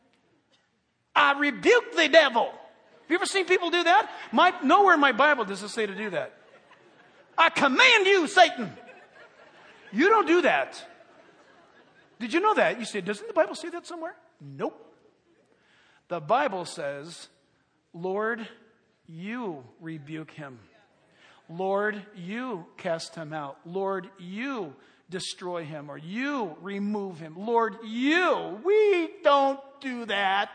I rebuke the devil. Have you ever seen people do that? My, nowhere in my Bible does it say to do that. I command you, Satan. You don't do that. Did you know that? You say, doesn't the Bible say that somewhere? Nope. The Bible says, Lord, you rebuke him. Lord, you cast him out. Lord, you destroy him, or you remove him. Lord, you. We don't do that.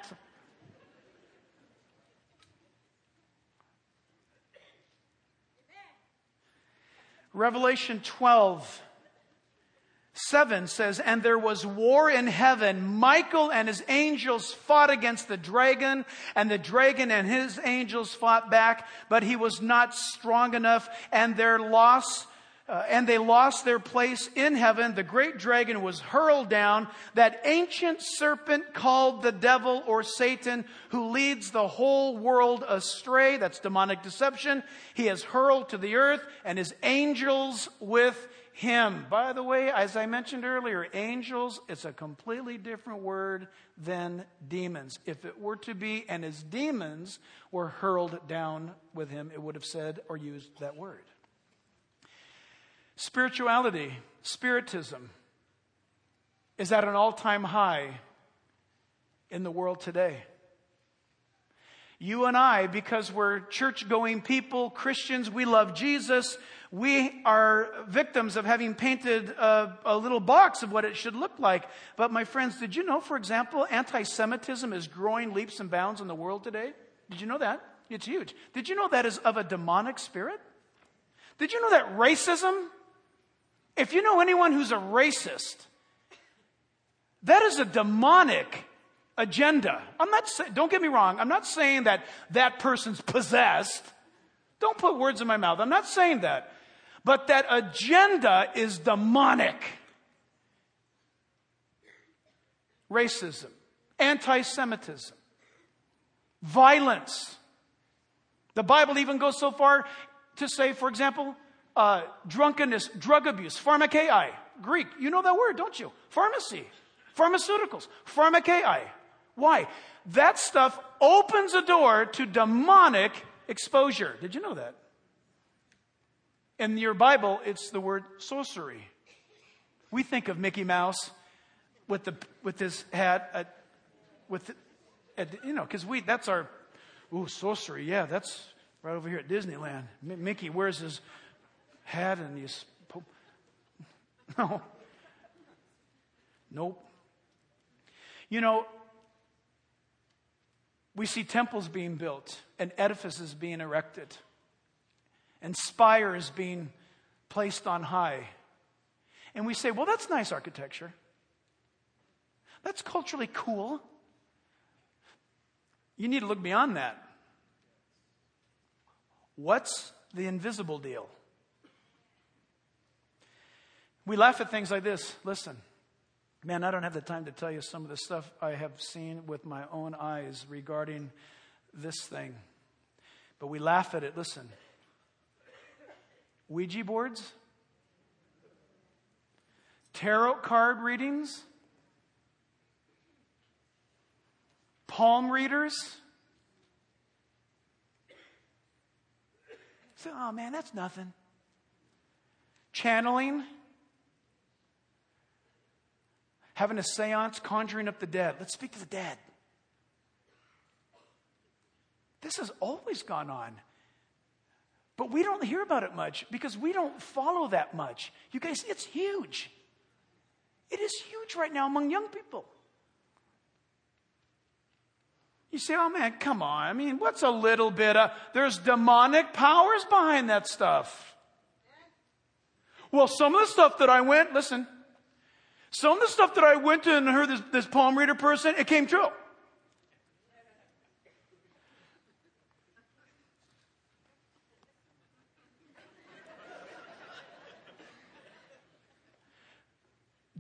Revelation twelve seven says, and there was war in heaven. Michael and his angels fought against the dragon, and the dragon and his angels fought back, but he was not strong enough, and their loss, uh, and they lost their place in heaven. The great dragon was hurled down, that ancient serpent called the devil or Satan, who leads the whole world astray. That's demonic deception. He is hurled to the earth, and his angels with him. By the way, as I mentioned earlier, angels, it's a completely different word than demons. If it were to be, and his demons were hurled down with him, it would have said or used that word. Spirituality, spiritism, is at an all-time high in the world today. You and I, because we're church-going people, Christians, we love Jesus, we are victims of having painted a, a little box of what it should look like. But my friends, did you know, for example, anti-Semitism is growing leaps and bounds in the world today? Did you know that? It's huge. Did you know that is of a demonic spirit? Did you know that racism, if you know anyone who's a racist, that is a demonic agenda. I'm not saying, don't get me wrong, I'm not saying that that person's possessed. Don't put words in my mouth. I'm not saying that. But that agenda is demonic. Racism, anti-Semitism, violence. The Bible even goes so far to say, for example, uh, drunkenness, drug abuse, pharmakeia, Greek. You know that word, don't you? Pharmacy, pharmaceuticals, pharmakeia. Why? That stuff opens a door to demonic exposure. Did you know that? In your Bible, it's the word sorcery. We think of Mickey Mouse with the with his hat, at, with the, at, you know, because we that's our ooh sorcery. Yeah, that's right over here at Disneyland. M- Mickey wears his hat and he's no, nope. You know, we see temples being built and edifices being erected and spires being placed on high. And we say, well, that's nice architecture. That's culturally cool. You need to look beyond that. What's the invisible deal? We laugh at things like this. Listen, man, I don't have the time to tell you some of the stuff I have seen with my own eyes regarding this thing. But we laugh at it. Listen. Ouija boards, tarot card readings, palm readers. So, oh man, that's nothing. Channeling, having a seance, conjuring up the dead. Let's speak to the dead. This has always gone on. But we don't hear about it much because we don't follow that much. You guys, it's huge. It is huge right now among young people. You say, oh man, come on. I mean, what's a little bit of, there's demonic powers behind that stuff. Well, some of the stuff that I went, listen, some of the stuff that I went to and heard this, this palm reader person, it came true.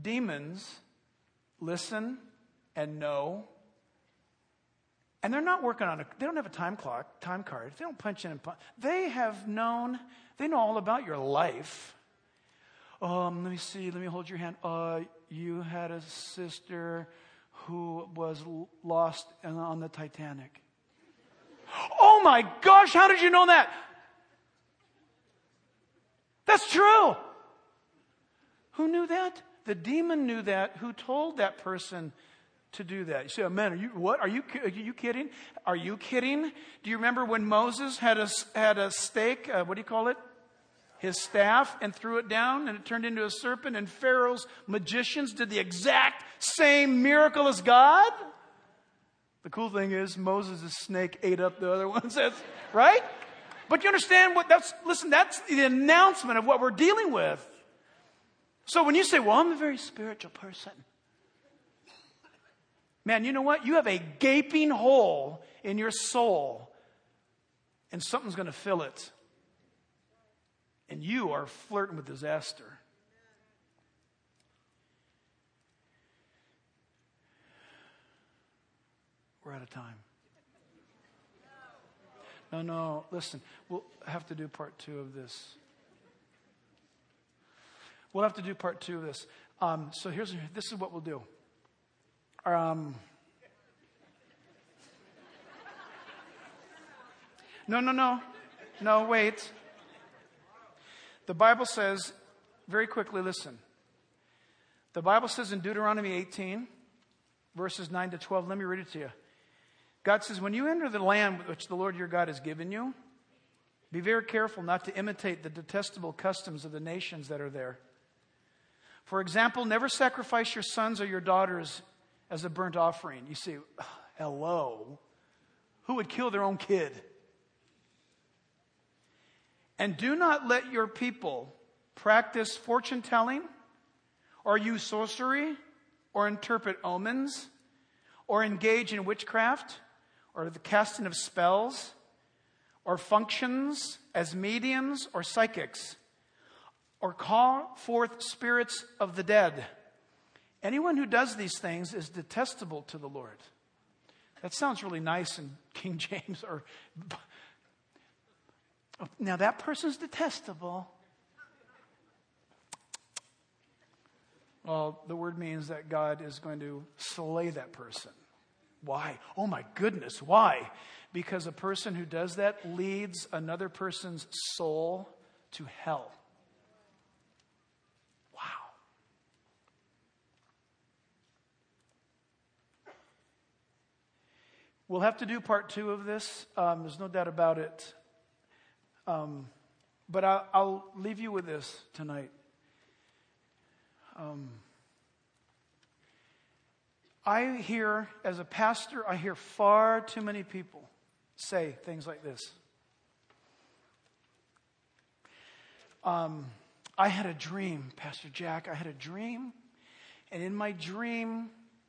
demons listen and know. And they're not working on a, they don't have a time clock, time card. They don't punch in and punch. They have known, they know all about your life. Um, let me see, let me hold your hand. Uh, you had a sister who was lost on the Titanic. Oh my gosh, how did you know that? That's true. Who knew that? The demon knew that. Who told that person to do that? You say, oh, man, are you, what? Are you, are you kidding? Are you kidding? Do you remember when Moses had a, had a stake, uh, what do you call it? His staff, and threw it down and it turned into a serpent, and Pharaoh's magicians did the exact same miracle as God? The cool thing is Moses' snake ate up the other ones, right? But you understand what that's, listen, that's the announcement of what we're dealing with. So when you say, well, I'm a very spiritual person. Man, you know what? You have a gaping hole in your soul, and something's going to fill it. And you are flirting with disaster. We're out of time. No, no, listen. We'll have to do part two of this. We'll have to do part two of this. Um, so here's this is what we'll do. Um, no, no, no. No, wait. The Bible says, very quickly, listen. The Bible says in Deuteronomy eighteen, verses nine to twelve, let me read it to you. God says, when you enter the land which the Lord your God has given you, be very careful not to imitate the detestable customs of the nations that are there. For example, never sacrifice your sons or your daughters as a burnt offering. You say, hello? Who would kill their own kid? And do not let your people practice fortune telling, or use sorcery, or interpret omens, or engage in witchcraft, or the casting of spells, or functions as mediums or psychics, or call forth spirits of the dead. Anyone who does these things is detestable to the Lord. That sounds really nice in King James. Or now that person's detestable. Well, the word means that God is going to slay that person. Why? Oh my goodness, why? Because a person who does that leads another person's soul to hell. Wow. We'll have to do part two of this. Um, there's no doubt about it. Um, but I'll, I'll leave you with this tonight. Um, I hear, as a pastor, I hear far too many people say things like this. Um, I had a dream, Pastor Jack. I had a dream. And in my dream,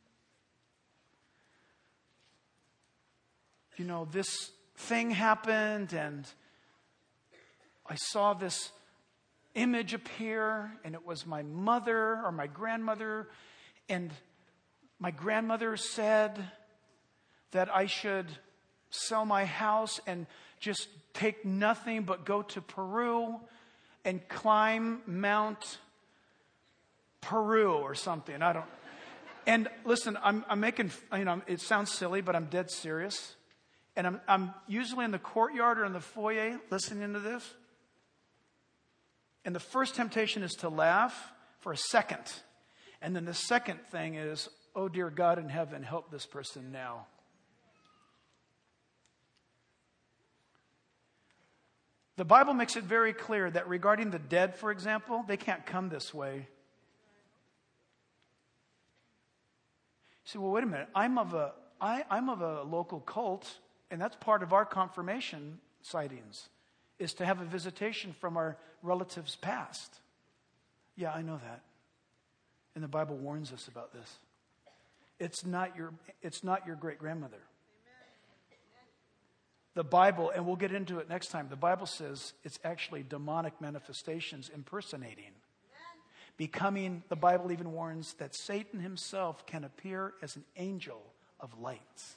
you know, this thing happened, and I saw this image appear, and it was my mother or my grandmother, and my grandmother said that I should sell my house and just take nothing but go to Peru and climb Mount Peru or something. I don't. And listen, I'm, I'm making, you know, it sounds silly, but I'm dead serious. And I'm, I'm usually in the courtyard or in the foyer listening to this. And the first temptation is to laugh for a second. And then the second thing is, oh, dear God in heaven, help this person now. The Bible makes it very clear that regarding the dead, for example, they can't come this way. You say, well, wait a minute. I'm of a, I, I'm of a local cult, and that's part of our confirmation sightings, is to have a visitation from our relatives past. Yeah, I know that. And the Bible warns us about this. It's not your, it's not your great-grandmother. The Bible, and we'll get into it next time, the Bible says it's actually demonic manifestations impersonating. becoming, the Bible even warns that Satan himself can appear as an angel of light.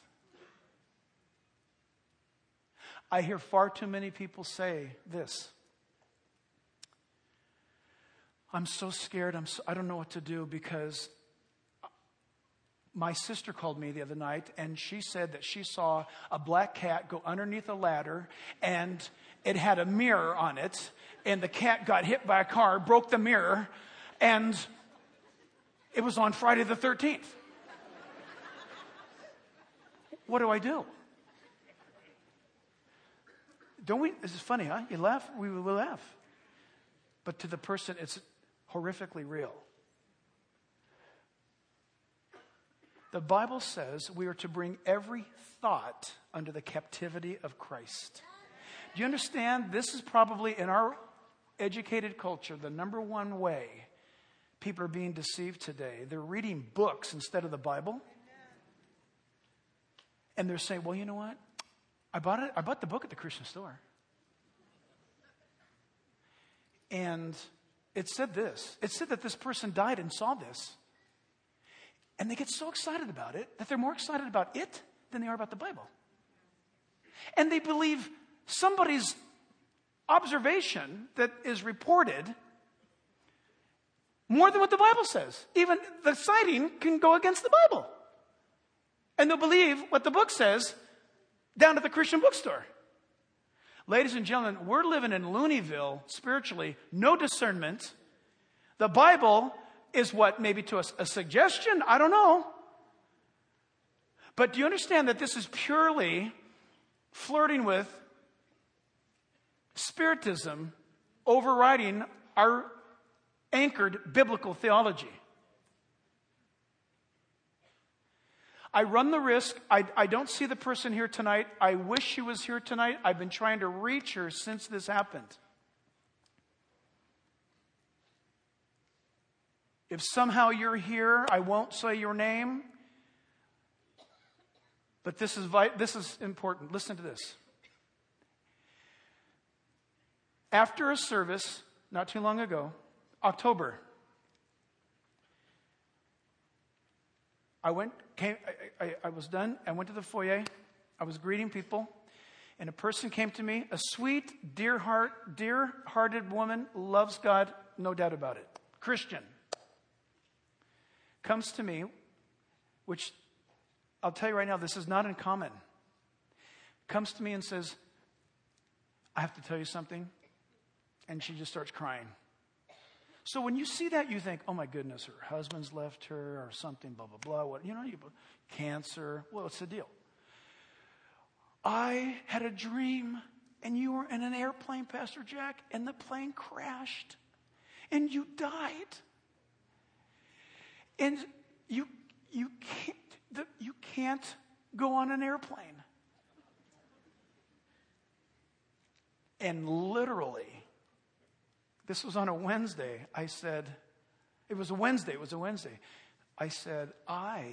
I hear far too many people say this: I'm so scared, I'm so, I don't know what to do, because my sister called me the other night and she said that she saw a black cat go underneath a ladder and it had a mirror on it, and the cat got hit by a car, broke the mirror, and it was on Friday the thirteenth. What do I do? Don't we? This is funny, huh? You laugh, we will laugh. But to the person, it's horrifically real. The Bible says we are to bring every thought under the captivity of Christ. Do you understand? This is probably, in our educated culture, the number one way people are being deceived today. They're reading books instead of the Bible. And they're saying, well, you know what? I bought it. I bought the book at the Christian store. And it said this. It said that this person died and saw this. And they get so excited about it that they're more excited about it than they are about the Bible. And they believe somebody's observation that is reported more than what the Bible says. Even the sighting can go against the Bible. And they'll believe what the book says down at the Christian bookstore. Ladies and gentlemen, we're living in Looneyville spiritually. No discernment. The Bible is what, maybe to us a suggestion? I don't know. But do you understand that this is purely flirting with spiritism overriding our anchored biblical theology? I run the risk. I, I don't see the person here tonight. I wish she was here tonight. I've been trying to reach her since this happened. If somehow you're here, I won't say your name. But this is vi- this is important. Listen to this. After a service, not too long ago, October, I went, came, I, I, I was done. I went to the foyer. I was greeting people, and a person came to me. A sweet, dear heart, dear-hearted woman, loves God, no doubt about it. Christian. Comes to me, which I'll tell you right now, this is not uncommon. Comes to me and says, I have to tell you something. And she just starts crying. So when you see that, you think, oh my goodness, her husband's left her or something, blah, blah, blah. What, you know, you, cancer. Well, what's the deal? I had a dream, and you were in an airplane, Pastor Jack, and the plane crashed, and you died. And you you can't you can't go on an airplane. And literally, this was on a Wednesday. I said, it was a Wednesday. It was a Wednesday. I said, I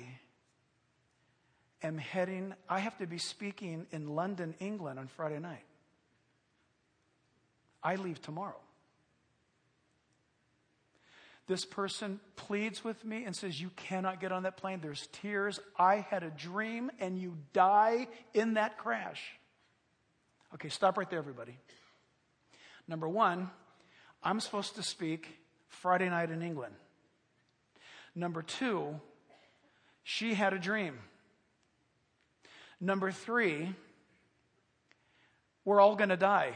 am heading. I have to be speaking in London, England, on Friday night. I leave tomorrow. This person pleads with me and says, you cannot get on that plane. There's tears. I had a dream and you die in that crash. Okay, stop right there, everybody. Number one, I'm supposed to speak Friday night in England. Number two, she had a dream. Number three, we're all going to die.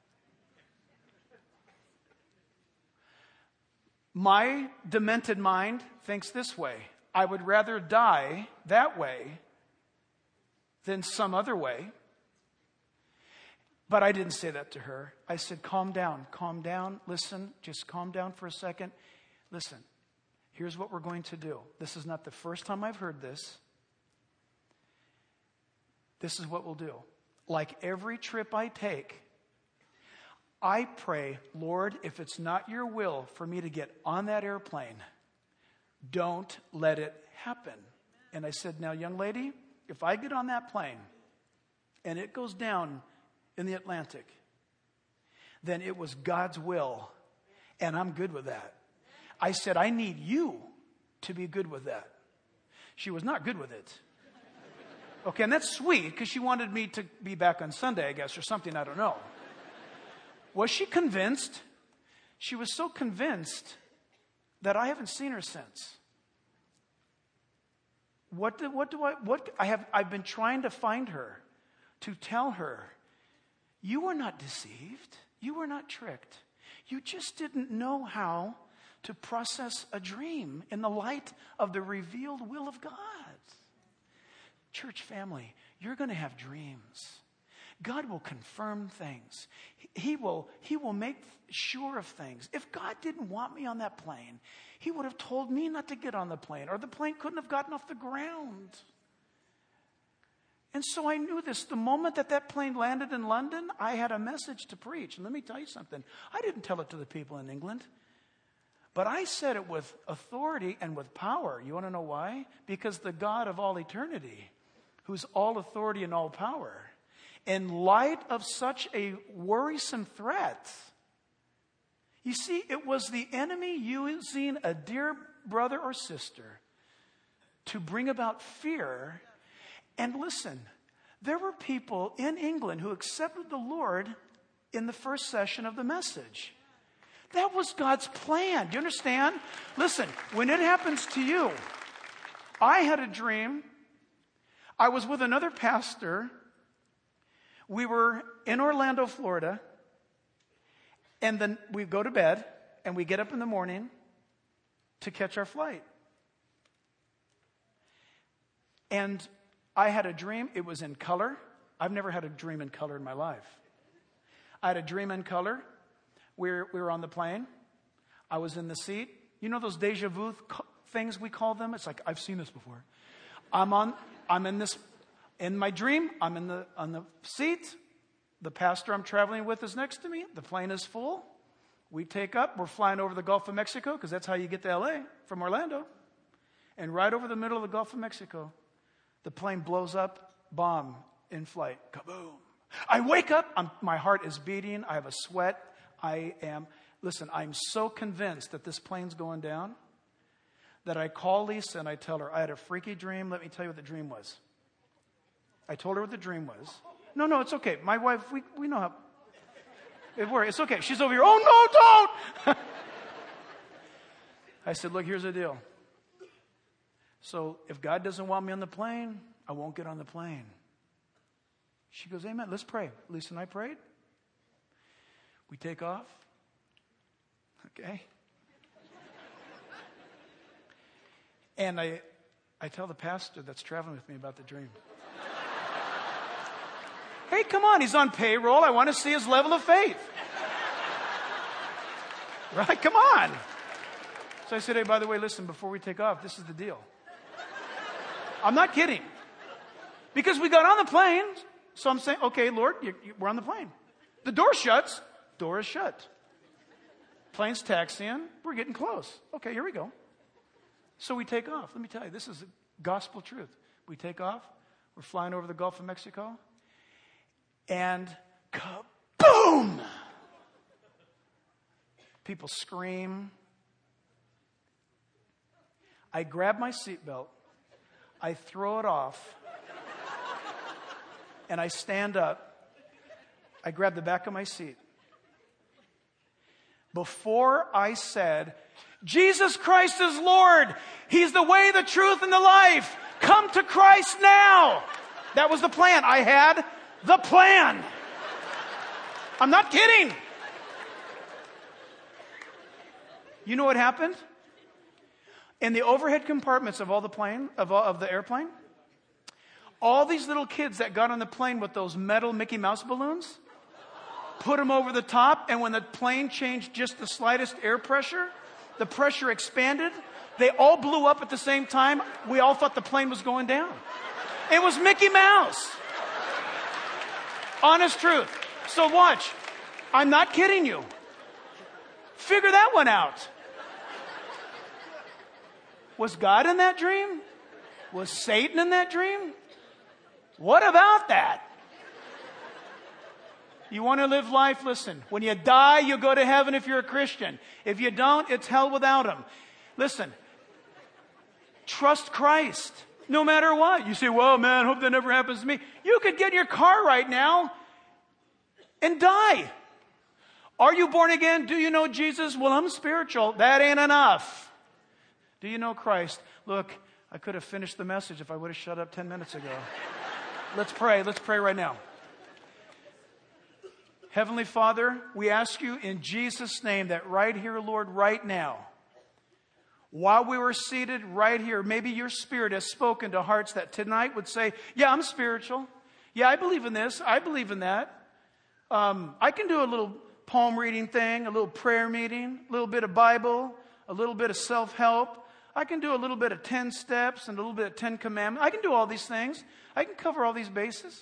My demented mind thinks this way. I would rather die that way than some other way. But I didn't say that to her. I said, calm down, calm down. Listen, just calm down for a second. Listen, here's what we're going to do. This is not the first time I've heard this. This is what we'll do. Like every trip I take, I pray, Lord, if it's not your will for me to get on that airplane, don't let it happen. And I said, now, young lady, if I get on that plane and it goes down in the Atlantic, then it was God's will, and I'm good with that. I said, I need you to be good with that. She was not good with it. Okay, and that's sweet because she wanted me to be back on Sunday, I guess, or something, I don't know. Was she convinced? She was so convinced that I haven't seen her since. What do, what do I, what, I have, I've been trying to find her to tell her, you were not deceived. You were not tricked. You just didn't know how to process a dream in the light of the revealed will of God. Church family, you're going to have dreams. God will confirm things. He will, he will make sure of things. If God didn't want me on that plane, he would have told me not to get on the plane, or the plane couldn't have gotten off the ground. And so I knew this. The moment that that plane landed in London, I had a message to preach. And let me tell you something. I didn't tell it to the people in England. But I said it with authority and with power. You want to know why? Because the God of all eternity, who's all authority and all power, in light of such a worrisome threat, you see, it was the enemy using a dear brother or sister to bring about fear. And listen, there were people in England who accepted the Lord in the first session of the message. That was God's plan. Do you understand? Listen, when it happens to you, I had a dream. I was with another pastor. We were in Orlando, Florida. And then we go to bed and we get up in the morning to catch our flight. And I had a dream. It was in color. I've never had a dream in color in my life. I had a dream in color. We were, we were on the plane. I was in the seat. You know those deja vu things we call them? It's like, I've seen this before. I'm on, I'm in this, in my dream, I'm in the, on the seat. The pastor I'm traveling with is next to me. The plane is full. We take up. We're flying over the Gulf of Mexico because that's how you get to L A from Orlando. And right over the middle of the Gulf of Mexico, the plane blows up, bomb in flight. Kaboom. I wake up. I'm, my heart is beating. I have a sweat. I am, listen, I'm so convinced that this plane's going down that I call Lisa and I tell her, I had a freaky dream. Let me tell you what the dream was. I told her what the dream was. No, no, it's okay. My wife, we, we know how it works. It's okay. She's over here. Oh, no, don't. I said, look, here's the deal. So if God doesn't want me on the plane, I won't get on the plane. She goes, amen. Let's pray. Lisa and I prayed. We take off. Okay. And I, I tell the pastor that's traveling with me about the dream. Hey, come on. He's on payroll. I want to see his level of faith. Right? Come on. So I said, hey, by the way, listen, before we take off, this is the deal. I'm not kidding. Because we got on the plane. So I'm saying, okay, Lord, you, you, we're on the plane. The door shuts. Door is shut. Plane's taxiing. We're getting close. Okay, here we go. So we take off. Let me tell you, this is gospel truth. We take off. We're flying over the Gulf of Mexico. And kaboom! People scream. I grab my seatbelt. I throw it off. And I stand up. I grab the back of my seat. Before I said, Jesus Christ is Lord. He's the way, the truth, and the life. Come to Christ now. That was the plan. I had the plan. I'm not kidding. You know what happened? In the overhead compartments of all the plane, of, all, of the airplane, all these little kids that got on the plane with those metal Mickey Mouse balloons, put them over the top, and when the plane changed just the slightest air pressure, the pressure expanded. They all blew up at the same time. We all thought the plane was going down. It was Mickey Mouse. Honest truth. So watch. I'm not kidding you. Figure that one out. Was God in that dream? Was Satan in that dream? What about that? You want to live life? Listen, when you die, you go to heaven if you're a Christian. If you don't, it's hell without him. Listen, trust Christ no matter what. You say, well, man, hope that never happens to me. You could get in your car right now and die. Are you born again? Do you know Jesus? Well, I'm spiritual. That ain't enough. Do you know Christ? Look, I could have finished the message if I would have shut up ten minutes ago. Let's pray. Let's pray right now. Heavenly Father, we ask you in Jesus' name that right here, Lord, right now, while we were seated right here, maybe your Spirit has spoken to hearts that tonight would say, yeah, I'm spiritual. Yeah, I believe in this. I believe in that. Um, I can do a little poem reading thing, a little prayer meeting, a little bit of Bible, a little bit of self-help. I can do a little bit of ten steps and a little bit of ten commandments. I can do all these things. I can cover all these bases.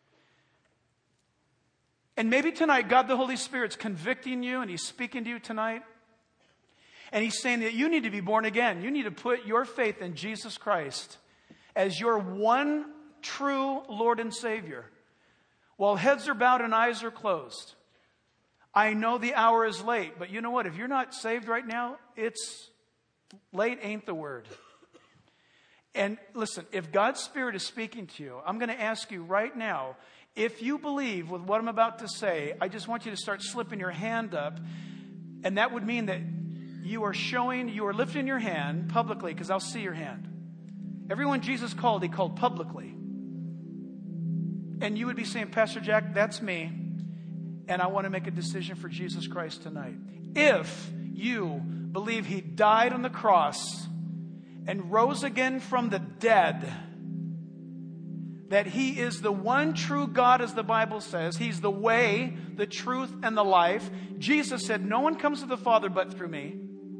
And maybe tonight, God the Holy Spirit's convicting you and He's speaking to you tonight. And He's saying that you need to be born again. You need to put your faith in Jesus Christ as your one true Lord and Savior. While heads are bowed and eyes are closed. I know the hour is late, but you know what? If you're not saved right now, it's late ain't the word. And listen, if God's Spirit is speaking to you, I'm going to ask you right now, if you believe with what I'm about to say, I just want you to start slipping your hand up. And that would mean that you are showing, you are lifting your hand publicly, because I'll see your hand. Everyone Jesus called, He called publicly. And you would be saying, Pastor Jack, that's me. And I want to make a decision for Jesus Christ tonight. If you believe He died on the cross and rose again from the dead, that He is the one true God, as the Bible says. He's the way, the truth, and the life. Jesus said, no one comes to the Father but through me.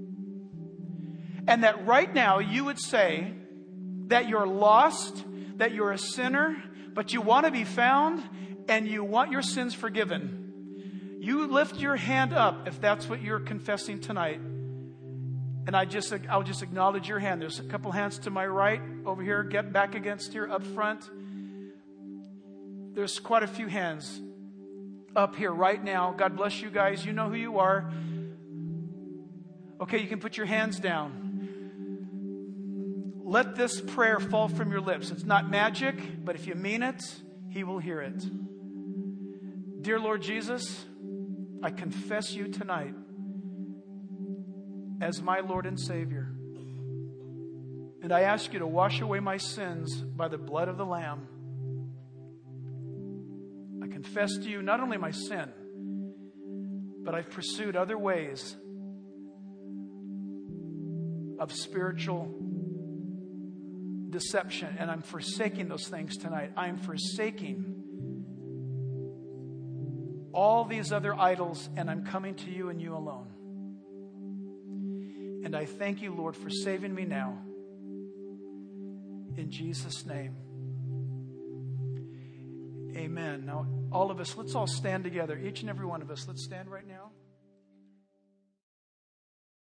And that right now you would say that you're lost, that you're a sinner, but you want to be found, and you want your sins forgiven. You lift your hand up if that's what you're confessing tonight. And I just, I'll just acknowledge your hand. There's a couple hands to my right over here. Get back against here, up front. There's quite a few hands up here right now. God bless you guys. You know who you are. Okay, you can put your hands down. Let this prayer fall from your lips. It's not magic, but if you mean it, He will hear it. Dear Lord Jesus, I confess you tonight as my Lord and Savior. And I ask you to wash away my sins by the blood of the Lamb. I confess to you not only my sin, but I've pursued other ways of spiritual deception, and I'm forsaking those things tonight. I'm forsaking all these other idols, and I'm coming to you and you alone. And I thank you, Lord, for saving me now. In Jesus' name. Amen. Now, all of us, let's all stand together. Each and every one of us, let's stand right now.